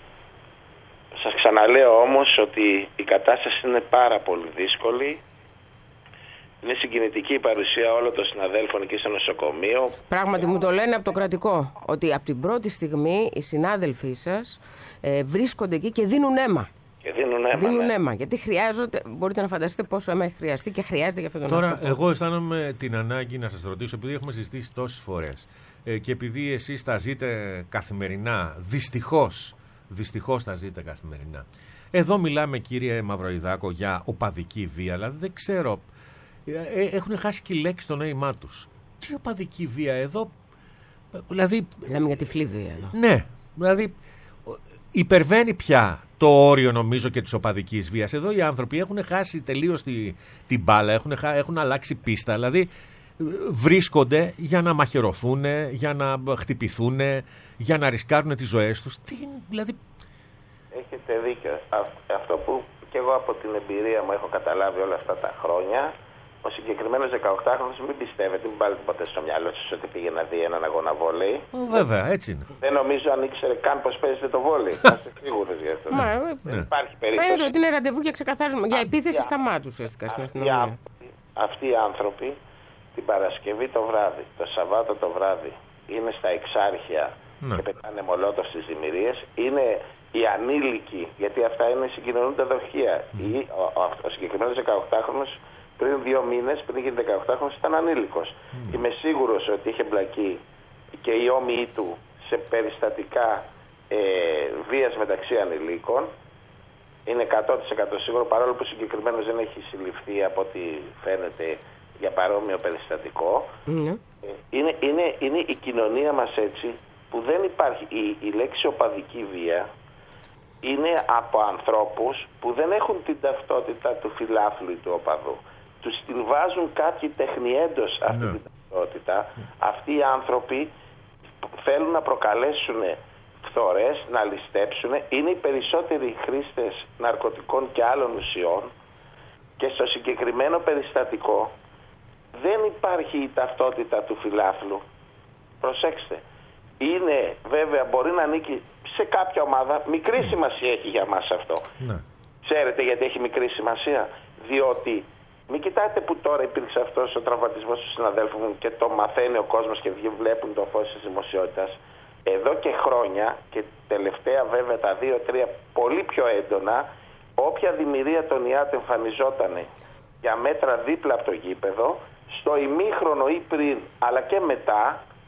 Σας ξαναλέω όμως ότι η κατάσταση είναι πάρα πολύ δύσκολη. Είναι συγκινητική η παρουσία όλων των συναδέλφων εκεί στο νοσοκομείο. Πράγματι μου το λένε από το κρατικό, ότι από την πρώτη στιγμή οι συνάδελφοί σας βρίσκονται εκεί και δίνουν αίμα. Και δίνουν αίμα. Γιατί χρειάζονται, μπορείτε να φανταστείτε πόσο αίμα έχει χρειαστεί και χρειάζεται για αυτόν τον Τώρα, άνθρωπο. εγώ αισθάνομαι την ανάγκη να σας ρωτήσω, επειδή έχουμε συζητήσει τόσες φορές και επειδή εσείς τα ζείτε καθημερινά, δυστυχώς τα ζείτε καθημερινά. Εδώ μιλάμε, κύριε Μαυροϊδάκο, για οπαδική βία, αλλά δεν ξέρω, έχουν χάσει και η λέξη στο νόημά τους. Τι οπαδική βία εδώ, δηλαδή... Μιλάμε για τυφλή βία εδώ. Ναι, δηλαδή υπερβαίνει πια το όριο, νομίζω, και της οπαδικής βίας. Εδώ οι άνθρωποι έχουν χάσει τελείως την μπάλα, έχουν αλλάξει πίστα, δηλαδή βρίσκονται για να μαχαιρωθούν, για να χτυπηθούν, για να ρισκάρουν τις ζωές τους. Δηλαδή... Έχετε δίκιο. Αυτό που και εγώ από την εμπειρία μου έχω καταλάβει όλα αυτά τα χρόνια, ο συγκεκριμένος 18χρονος, μην πιστεύετε, μην βάλετε ποτέ στο μυαλό σας ότι πήγε να δει έναν αγώνα βόλεϊ. Βέβαια, έτσι είναι. Δεν νομίζω αν ήξερε καν πως παίζετε το βόλεϊ. Είστε σίγουροι γι' αυτό. Δεν υπάρχει περίπτωση. Φαίνεται ότι είναι ραντεβού για ξεκαθάρισμα, για επίθεση στα μάτια ουσιαστικά στην αστυνομία. Αυτοί οι άνθρωποι την Παρασκευή το βράδυ, το Σαββάτο το βράδυ, είναι στα Εξάρχεια και πετάνε μολότοφ στις δημιουργίες. Είναι οι ανήλικοι, γιατί αυτά είναι συγκοινωνούντα δοχεία. Ο συγκεκριμένος 18χρονος πριν 2 μήνες, πριν γίνει 18χρονος, ήταν ανήλικος. Είμαι σίγουρος ότι είχε μπλακεί και οι όμοιοι του σε περιστατικά βίας μεταξύ ανηλίκων. Είναι 100% σίγουρο, παρόλο που συγκεκριμένος δεν έχει συλληφθεί από ό,τι φαίνεται για παρόμοιο περιστατικό. Είναι η κοινωνία μας έτσι, που δεν υπάρχει. Η λέξη οπαδική βία είναι από ανθρώπους που δεν έχουν την ταυτότητα του φιλάθλου ή του οπαδού. Τους την βάζουν κάποιοι τεχνιέντος αυτή την ταυτότητα. Αυτοί οι άνθρωποι θέλουν να προκαλέσουν φθορές, να ληστέψουν. Είναι οι περισσότεροι χρήστες ναρκωτικών και άλλων ουσιών και στο συγκεκριμένο περιστατικό δεν υπάρχει η ταυτότητα του φιλάθλου. Προσέξτε. Είναι βέβαια, μπορεί να ανήκει σε κάποια ομάδα, μικρή σημασία έχει για μας αυτό. Ξέρετε γιατί έχει μικρή σημασία? Διότι μην κοιτάτε που τώρα υπήρξε αυτός ο τραυματισμός του συναδέλφου μου και το μαθαίνει ο κόσμος και βλέπουν το φως της δημοσιότητας. Εδώ και χρόνια και τελευταία βέβαια τα 2-3 πολύ πιο έντονα, όποια δημιουργία των ΙΑΤ εμφανιζόταν για μέτρα δίπλα από το γήπεδο, στο ημίχρονο ή πριν αλλά και μετά,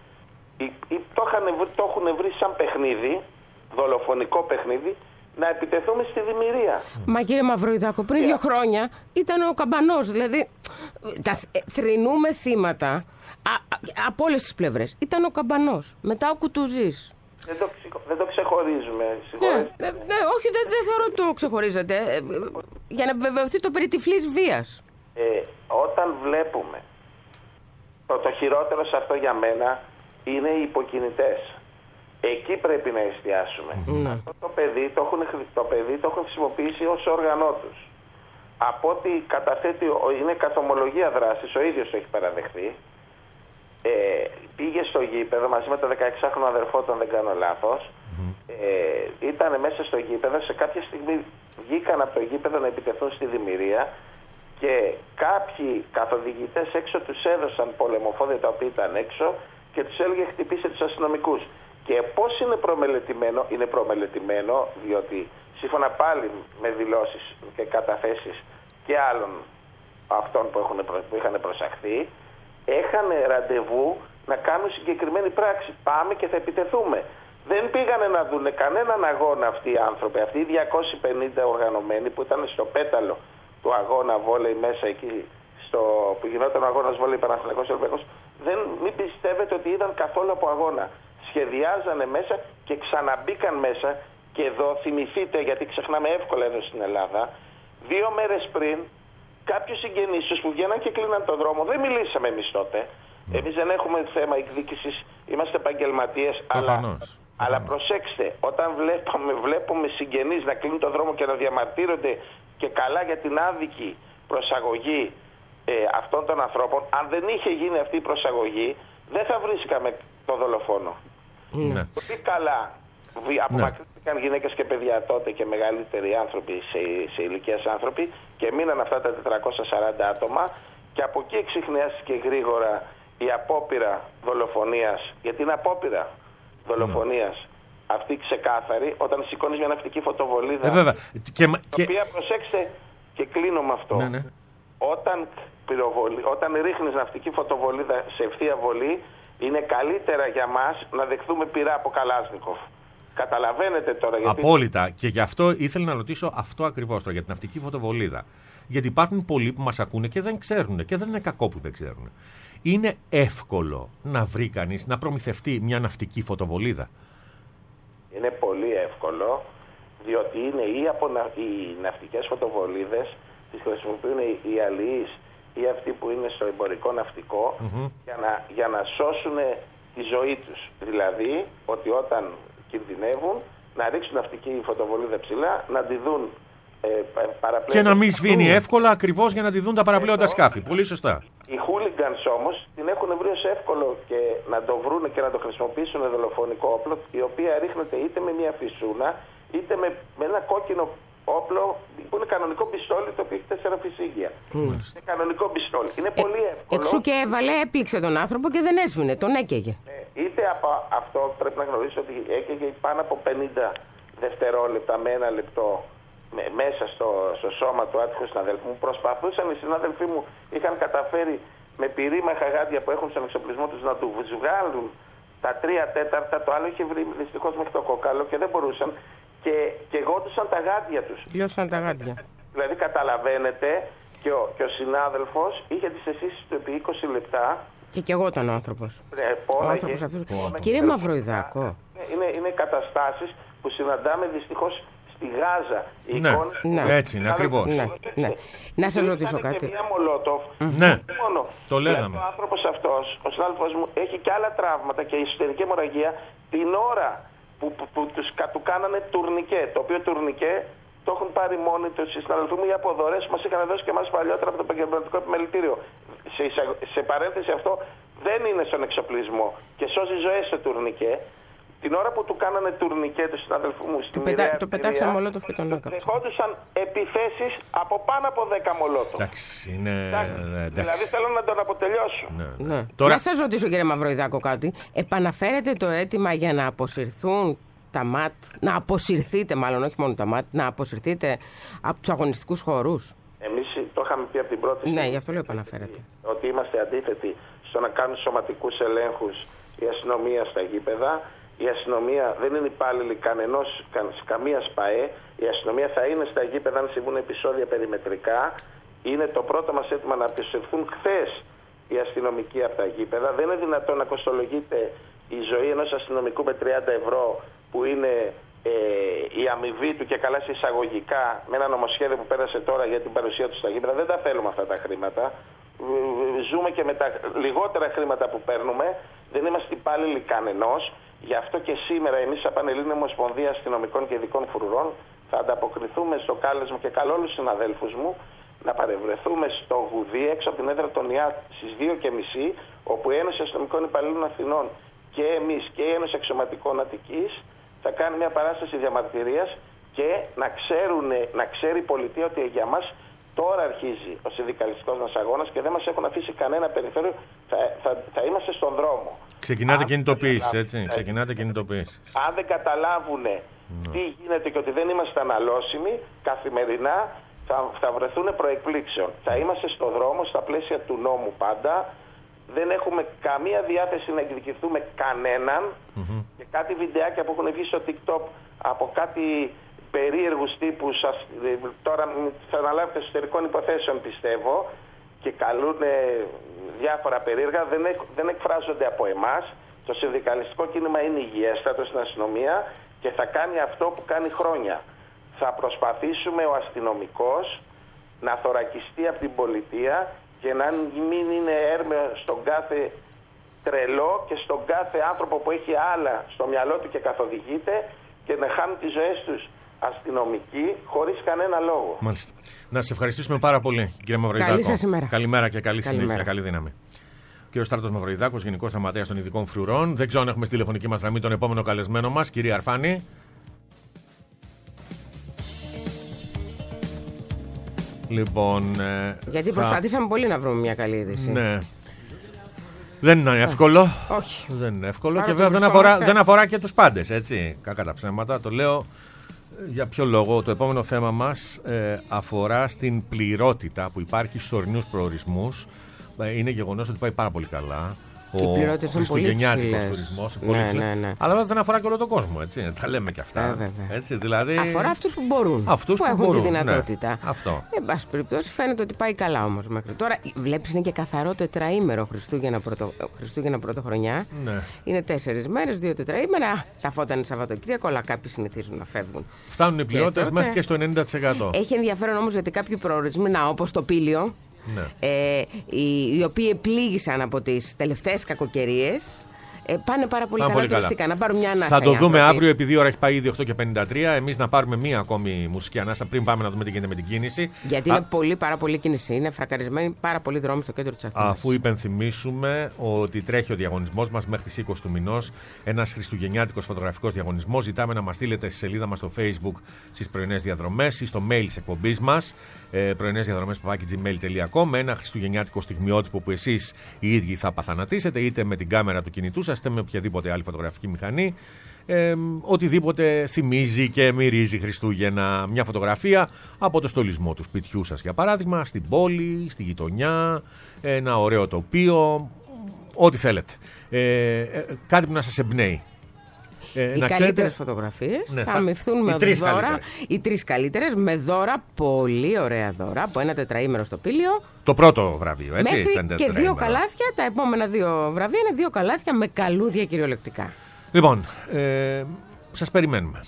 το έχουν βρει σαν παιχνίδι, δολοφονικό παιχνίδι, να επιτεθούμε στη δημιουργία. Μα κύριε Μαυροϊδάκο, πριν 2 χρόνια ήταν ο Καμπανός. Δηλαδή, θρηνούμε θύματα από όλες τις πλευρές. Ήταν ο Καμπανός, μετά ο Κουτουζής. Δεν το ξεχωρίζουμε. Ναι, όχι, δεν θεωρώ ότι το ξεχωρίζετε. Για να επιβεβαιωθεί το περί τυφλής βίας. Όταν βλέπουμε, το χειρότερο σε αυτό για μένα είναι οι υποκινητές. Εκεί πρέπει να εστιάσουμε. Αυτό το παιδί το έχουν χρησιμοποιήσει ως όργανό τους. Από ό,τι καταθέτει, είναι καθομολογία δράσης, ο ίδιος το έχει παραδεχθεί. Πήγε στο γήπεδο μαζί με το 16χρονο αδερφό, αν δεν κάνω λάθος. Ήταν μέσα στο γήπεδο, σε κάποια στιγμή βγήκαν από το γήπεδο να επιτεθούν στη δημιουργία και κάποιοι καθοδηγητές έξω τους έδωσαν πολεμοφόδια τα οποία ήταν έξω και τους έλεγε χτυπήστε τους αστυνομικούς. Και πώς είναι προμελετημένο? Είναι προμελετημένο διότι σύμφωνα πάλι με δηλώσεις και καταθέσεις και άλλων αυτών που είχαν προσαχθεί, είχαν ραντεβού να κάνουν συγκεκριμένη πράξη. Πάμε και θα επιτεθούμε. Δεν πήγανε να δουν κανέναν αγώνα αυτοί οι άνθρωποι, αυτοί οι 250 οργανωμένοι που ήταν στο πέταλο του αγώνα βόλεϊ μέσα εκεί, που γινόταν ο αγώνας βόλεϊ Παναθηναϊκός Ολυμπιακός. Μην πιστεύετε ότι είδαν καθόλου από αγώνα. σχεδιάζανε μέσα και ξαναμπήκαν μέσα. Και εδώ θυμηθείτε, γιατί ξεχνάμε εύκολα εδώ στην Ελλάδα, 2 μέρες πριν κάποιους συγγενείς τους που βγαίναν και κλείναν τον δρόμο, δεν μιλήσαμε εμείς τότε. Εμείς δεν έχουμε θέμα εκδίκησης, είμαστε επαγγελματίες, αλλά προσέξτε, όταν βλέπουμε συγγενείς να κλείνουν τον δρόμο και να διαμαρτύρονται και καλά για την άδικη προσαγωγή αυτών των ανθρώπων, αν δεν είχε γίνει αυτή η προσαγωγή, δεν θα βρίσκαμε τον δολοφόνο. Πολύ καλά απομακρύνθηκαν γυναίκες και παιδιά τότε και μεγαλύτεροι άνθρωποι σε ηλικίας άνθρωποι και μείναν αυτά τα 440 άτομα και από εκεί εξιχνιάστηκε και γρήγορα η απόπειρα δολοφονίας, γιατί είναι απόπειρα δολοφονίας αυτή ξεκάθαρη, όταν σηκώνεις μια ναυτική φωτοβολίδα, η οποία, προσέξτε και κλείνω με αυτό, όταν ρίχνεις ναυτική φωτοβολίδα σε ευθεία βολή, είναι καλύτερα για μας να δεχθούμε πυρά από Καλάσνικοφ. Καταλαβαίνετε τώρα γιατί... Απόλυτα. Και γι' αυτό ήθελα να ρωτήσω αυτό ακριβώς τώρα, για την ναυτική φωτοβολίδα. Γιατί υπάρχουν πολλοί που μας ακούνε και δεν ξέρουν, και δεν είναι κακό που δεν ξέρουν. Είναι εύκολο να βρει κανείς, να προμηθευτεί μια ναυτική φωτοβολίδα? Είναι πολύ εύκολο, διότι είναι οι ναυτικές φωτοβολίδες, τις χρησιμοποιούν οι αλληλείς ή αυτοί που είναι στο εμπορικό ναυτικό, για να σώσουν τη ζωή τους. Δηλαδή, ότι όταν κινδυνεύουν, να ρίξουν ναυτική φωτοβολίδα ψηλά, να τη δουν παραπλέον. Και να μην σβήνει εύκολα, ακριβώς για να τη δουν τα παραπλέοντα σκάφη. Πολύ σωστά. Οι hooligans όμως την έχουν βρει ως εύκολο και να το βρουν και να το χρησιμοποιήσουν δολοφονικό όπλο, η οποία ρίχνεται είτε με μια φυσούνα, είτε με ένα κόκκινο όπλο που είναι κανονικό πιστόλι, το οποίο έχει 4 φυσίγια. Είναι κανονικό πιστόλι. Είναι πολύ εύκολο. Εξού και έβαλε, έπληξε τον άνθρωπο και δεν έσβηνε, τον έκαιγε. Είτε από αυτό πρέπει να γνωρίσω ότι έκαιγε πάνω από 50 δευτερόλεπτα με 1 λεπτό μέσα στο σώμα του άτυχου συναδέλφου μου. Προσπαθούσαν οι συνάδελφοί μου, είχαν καταφέρει με πυρήμαχα γάντια που έχουν στον εξοπλισμό τους να του βγάλουν τα 3/4, το άλλο είχε βρει δυστυχώς μέχρι το κόκαλο και δεν μπορούσαν και γόντουσαν τα γάντια τους. Λιώσαν τα γάντια. Δηλαδή καταλαβαίνετε και ο συνάδελφος είχε τις αισθήσεις του επί 20 λεπτά. Και εγώ ήταν ο άνθρωπος. Κύριε Μαυροϊδάκο. Είναι καταστάσεις που συναντάμε δυστυχώς στη Γάζα. Έτσι είναι ακριβώς. Να σας ρωτήσω κάτι. Μια Μολότοφ. Μόνο. Το λέγαμε. Ο άνθρωπος αυτός, ο συνάδελφος μου, έχει και άλλα τραύματα και εσωτερική αιμορραγία την ώρα που του κάνανε τουρνικέ. Το οποίο τουρνικέ το έχουν πάρει μόνοι τους οι συναδελφοί μου οι αποδωρές που μας είχαν δώσει και εμάς παλιότερα από το επαγγελματικό επιμελητήριο. Σε παρένθεση, αυτό δεν είναι στον εξοπλισμό και σώζει ζωές σε τουρνικέ. Την ώρα που του κάνανε τουρνικέ του συναδελφού μου στην Μοιραία, το πετάξαν Μολότοφ και τον έκαψαν. Δεχόντουσαν επιθέσεις από πάνω από 10 Μολότοφ. Εντάξει, είναι... Δηλαδή θέλω να τον αποτελειώσω. Ναι. Τώρα... Να σας ρωτήσω, κύριε Μαυροϊδάκο, κάτι. Επαναφέρετε το αίτημα για να αποσυρθούν τα ΜΑΤ, να αποσυρθείτε μάλλον, όχι μόνο τα ΜΑΤ, να αποσυρθείτε από τους αγωνιστικούς χορούς? Εμείς το είχαμε πει από την πρώτη στιγμή. Ναι, γι' αυτό λέω επαναφέρετε. Ότι είμαστε αντίθετοι στο να κάνουν σωματικούς ελέγχους η αστυνομία στα γήπεδα. Η αστυνομία δεν είναι υπάλληλη καμία ΣΠΑΕ. Η αστυνομία θα είναι στα γήπεδα αν συμβούν επεισόδια περιμετρικά. Είναι το πρώτο μας αίτημα να αποσυρθούν χθες οι αστυνομικοί από τα γήπεδα. Δεν είναι δυνατόν να κοστολογείται η ζωή ενός αστυνομικού με 30 ευρώ που είναι η αμοιβή του και καλά σε εισαγωγικά με ένα νομοσχέδιο που πέρασε τώρα για την παρουσία του στα γήπεδα. Δεν τα θέλουμε αυτά τα χρήματα. Ζούμε και με τα λιγότερα χρήματα που παίρνουμε. Δεν είμαστε υπάλληλοι κανενός. Γι' αυτό και σήμερα εμείς σαν Πανελλήνια Ομοσπονδία Αστυνομικών και Ειδικών Φρουρών θα ανταποκριθούμε στο κάλεσμα και καλώ όλους τους συναδέλφους μου να παρευρεθούμε στο Γουδί έξω από την έδρα των ΙΑΤ στις 2:30, όπου η Ένωση Αστυνομικών Υπαλλήλων Αθηνών και εμείς και η Ένωση Αξιωματικών Αττικής θα κάνει μια παράσταση διαμαρτυρίας και να ξέρει η πολιτεία ότι για μας τώρα αρχίζει ο συνδικαλιστικός μας αγώνας και δεν μας έχουν αφήσει κανένα περιθώριο. Θα είμαστε στον δρόμο. Ξεκινάτε κινητοποίηση, έτσι. Ξεκινάτε κινητοποίηση. Αν δεν καταλάβουν τι γίνεται και ότι δεν είμαστε αναλώσιμοι, καθημερινά θα βρεθούν προεκπλήξεων. Θα είμαστε στον δρόμο, στα πλαίσια του νόμου πάντα. Δεν έχουμε καμία διάθεση να εκδικηθούμε κανέναν. Και κάτι βιντεάκια που έχουν βγει στο TikTok από κάτι περίεργους τύπους, τώρα θα αναλάβετε εσωτερικών υποθέσεων πιστεύω, και καλούν διάφορα περίεργα, δεν εκφράζονται από εμάς Το συνδικαλιστικό κίνημα είναι υγιέστατο στην αστυνομία και θα κάνει αυτό που κάνει χρόνια. Θα προσπαθήσουμε ο αστυνομικός να θωρακιστεί από την πολιτεία και να μην είναι έρμεο στον κάθε τρελό και στον κάθε άνθρωπο που έχει άλλα στο μυαλό του και καθοδηγείται και να χάνουν τις ζωές τους αστυνομικοί χωρίς κανένα λόγο. Μάλιστα. Να σας ευχαριστήσουμε πάρα πολύ, κύριε Μαυροϊδάκο. Καλή σας ημέρα. Καλημέρα και καλή Καλημέρα. συνέχεια, καλή δύναμη. Κύριο Στράτος Μαυροϊδάκος, Γενικός Γραμματέας των Ειδικών Φρουρών. Δεν ξέρω αν έχουμε στη τηλεφωνική μας γραμμή τον επόμενο καλεσμένο μας, κυρία Αρφάνη. Λοιπόν. Γιατί προσπαθήσαμε πολύ να βρούμε μια καλή είδηση. Ναι. Δεν είναι εύκολο. Όχι. Δεν είναι εύκολο. Άρα Και το βέβαια βρισκόμαστε. δεν αφορά και τους πάντες, έτσι. Κακά τα ψέματα. Το λέω για ποιο λόγο. Το επόμενο θέμα μας αφορά στην πληρότητα που υπάρχει στους ορεινούς προορισμούς. Είναι γεγονός ότι πάει πάρα πολύ καλά. Οι πληρότητες είναι πολύ χριστουγεννιάτικος ψηλές. τουρισμός. Ναι. Αλλά βέβαια δεν αφορά και όλο τον κόσμο, έτσι. Τα λέμε και αυτά. Βέβαια. Έτσι, δηλαδή... Αφορά αυτούς που μπορούν. Αυτούς που έχουν μπορούν, τη ναι. δυνατότητα. Αυτό. Εν πάση περιπτώσει, φαίνεται ότι πάει καλά όμως μέχρι τώρα. Βλέπεις, είναι και καθαρό τετραήμερο Χριστούγεννα Πρωτοχρονιά. Ναι. Είναι 4 μέρες, 2 τετραήμερα. Τα φώτα είναι Σαββατοκύριακο, αλλά κάποιοι συνηθίζουν να φεύγουν. Φτάνουν οι πληρότητες τότε- μέχρι και στο 90%. Έχει ενδιαφέρον όμως γιατί κάποιοι προορισμοί, όπως το Πήλιο, Ναι. οι οποίοι επλήγησαν από τις τελευταίες κακοκαιρίες, πάνε πάρα πολύ καλά τουριστικά. Να πάρουν μια ανάσα. Θα το οι δούμε άνθρωποι. αύριο, επειδή η ώρα έχει πάει ήδη 8:53. Εμείς να πάρουμε μία ακόμη μουσική ανάσα πριν πάμε να δούμε τι γίνεται με την κίνηση. Γιατί είναι πάρα πολύ κίνηση. Είναι φρακαρισμένοι πάρα πολλοί δρόμοι στο κέντρο της Αθήνας. Αφού υπενθυμίσουμε ότι τρέχει ο διαγωνισμός μας μέχρι τις 20 του μηνός, ένας χριστουγεννιάτικος φωτογραφικός διαγωνισμός. Ζητάμε να μας στείλετε στη σελίδα μας στο Facebook στις πρωινές διαδρομές ή στο mail της εκπομπής μας, πρωινέσδιαδρομές@gmail.com, με ένα χριστουγεννιάτικο στιγμιότυπο που εσείς οι ίδιοι θα παθανατήσετε, είτε με την κάμερα του κινητού σας, είτε με οποιαδήποτε άλλη φωτογραφική μηχανή. Οτιδήποτε θυμίζει και μυρίζει Χριστούγεννα. Μια φωτογραφία από το στολισμό του σπιτιού σας, για παράδειγμα, στην πόλη, στη γειτονιά, ένα ωραίο τοπίο, ό,τι θέλετε. Κάτι που να σας εμπνέει. Οι καλύτερες φωτογραφίες θα αμοιφθούν με δώρα. Οι 3 καλύτερες με δώρα, πολύ ωραία δώρα, από ένα τετραήμερο στο Πήλιο. Το πρώτο βραβείο, έτσι. Μέχρι και 2 καλάθια. Τα επόμενα 2 βραβεία είναι 2 καλάθια με καλούδια κυριολεκτικά. Λοιπόν, σας περιμένουμε.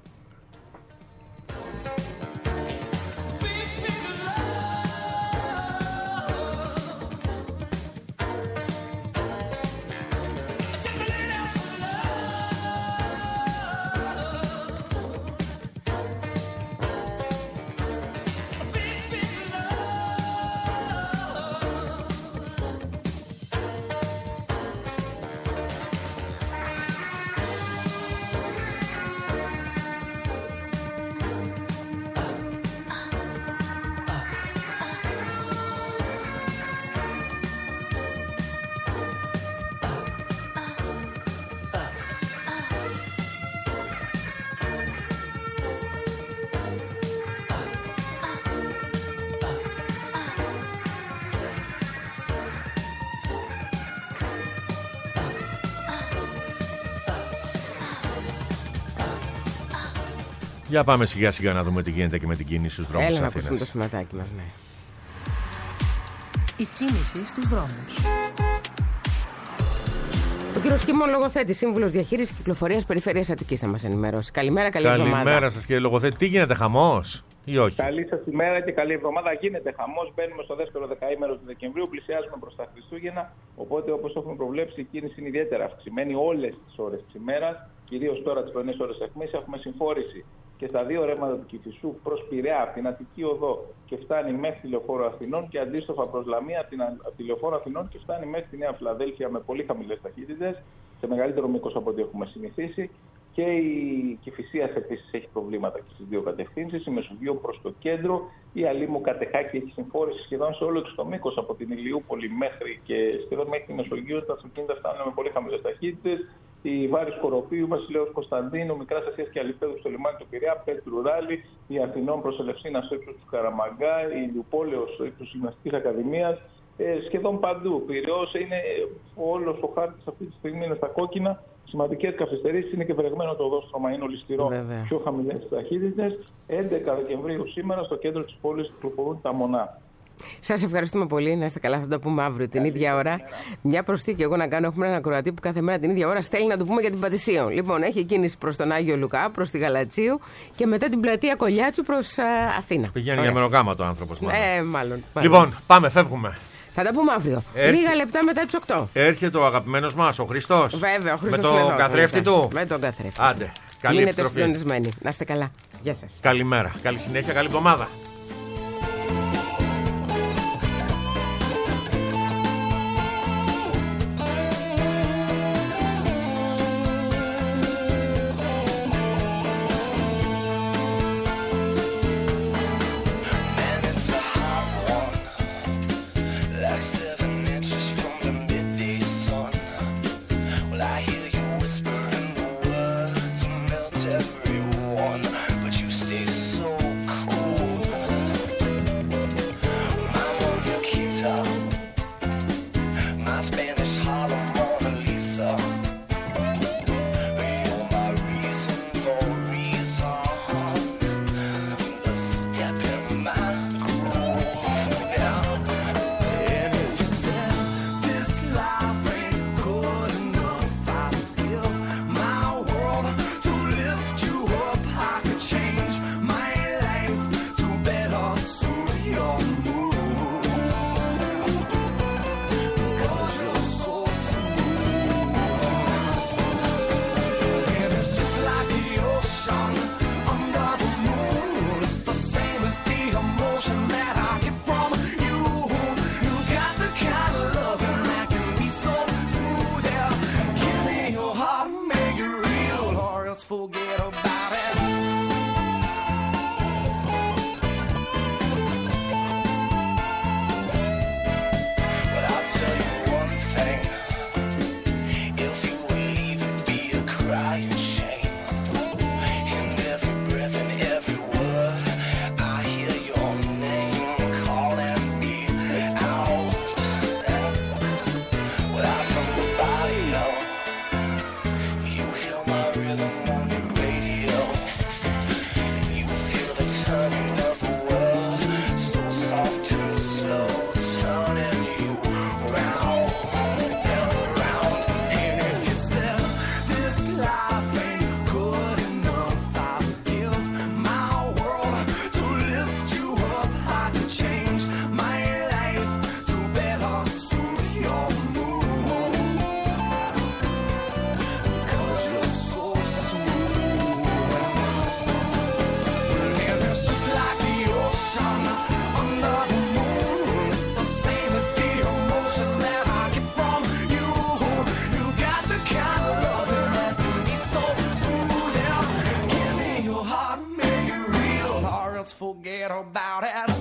Για πάμε σιγά σιγά να δούμε τι γίνεται και με την κίνηση στους δρόμους της Έλα να Αθήνας. ακούσουμε το σηματάκι μας, ναι. Η κίνηση στους δρόμους. Ο κύριος Κίμων, λογοθέτης, σύμβουλος διαχείρισης κυκλοφορίας Περιφέρειας Αττικής, θα μας ενημερώσει. Καλημέρα, καλή εβδομάδα. Καλημέρα σας κύριε λογοθέτη. Τι γίνεται, χαμός ή όχι? Καλή σας ημέρα και καλή εβδομάδα. Γίνεται χαμός. Μπαίνουμε στο δεύτερο δεκαήμερο του Δεκεμβρίου. Πλησιάζουμε προς τα Χριστούγεννα. Οπότε, όπως έχουμε προβλέψει, η κίνηση είναι ιδιαίτερα αυξημένη όλες τις ώρες της ημέρας. Κυρίως τώρα τις πρωινές ώρες αιχμής. Έχουμε συμφόρηση και στα 2 ρεύματα του Κηφισού προς Πειραιά από την Αττική Οδό και φτάνει μέχρι τη Λεωφόρο Αθηνών, και αντίστροφα προς Λαμία από τη Λεωφόρο Αθηνών και φτάνει μέχρι τη Νέα Φιλαδέλφια με πολύ χαμηλές ταχύτητες, σε μεγαλύτερο μήκος από ό,τι έχουμε συνηθίσει. Και η Κηφισίας επίσης έχει προβλήματα και στις 2 κατευθύνσεις. Η Μεσογείο προς το κέντρο, η Αλήμου Κατεχάκη έχει συμφόρηση σχεδόν σε όλο το μήκος από την Ηλιούπολη μέχρι και σχεδόν μέχρι τη Μεσογείο. Τα αυτοκίνητα φτάνουν με πολύ χαμηλές ταχύτητες. Η Βάρη Σκοροπίου, Βασιλέως Κωνσταντίνου, Μικράς Ασίας και Αλιπέδου στο λιμάνι του Πειραιά, Πέτρου Ράλη, η Αθηνών προς Ελευσίνα στο ύψος του Καραμαγκά, η Ηλιουπόλεως στο ύψος της Γυμναστικής Ακαδημίας. Σχεδόν παντού. Πειραιώς είναι όλος ο χάρτης αυτή τη στιγμή είναι στα κόκκινα. Σημαντικές καθυστερήσεις, είναι και βρεγμένο το οδόστρωμα, είναι ολισθηρό, πιο χαμηλές ταχύτητες. 11 Δεκεμβρίου σήμερα στο κέντρο της πόλης κυκλοφορούν τα μονά. Σας ευχαριστούμε πολύ. Να είστε καλά, θα τα πούμε αύριο την ίδια ώρα. Μια προσθήκη εγώ να κάνω. Έχουμε έναν ακροατή που κάθε μέρα την ίδια ώρα στέλνει να του πούμε για την Πατησίων. Λοιπόν, έχει κίνηση προς τον Άγιο Λουκά, προς τη Γαλατσίου και μετά την πλατεία Κολιάτσου προς Αθήνα. Πηγαίνει για μεροκάματο ο άνθρωπος. Μάλλον. Λοιπόν, πάμε, φεύγουμε. Θα τα πούμε αύριο. Λίγα λεπτά μετά τις 8. Έρχεται ο αγαπημένος μας, ο Χριστός. Βέβαια, ο Χριστός. Με τον καθρέφτη του. Με τον καθρέφτη. Άντε, καλή Μείνετε επιστροφή. συντονισμένοι. Να είστε καλά. Γεια σας. Καλημέρα. Καλή συνέχεια, καλή εβδομάδα. Forget about it. But I'll tell you one thing. If you would leave it be a crying shame. In every breath and every word, I hear your name calling me out. Without from the body, you hear my rhythm. Turning of the world, so soft and slow, turning you round and round. And if you said this life ain't good enough, I would give my world to lift you up. I could change my life to better suit your mood, because you're so smooth. Forget about it.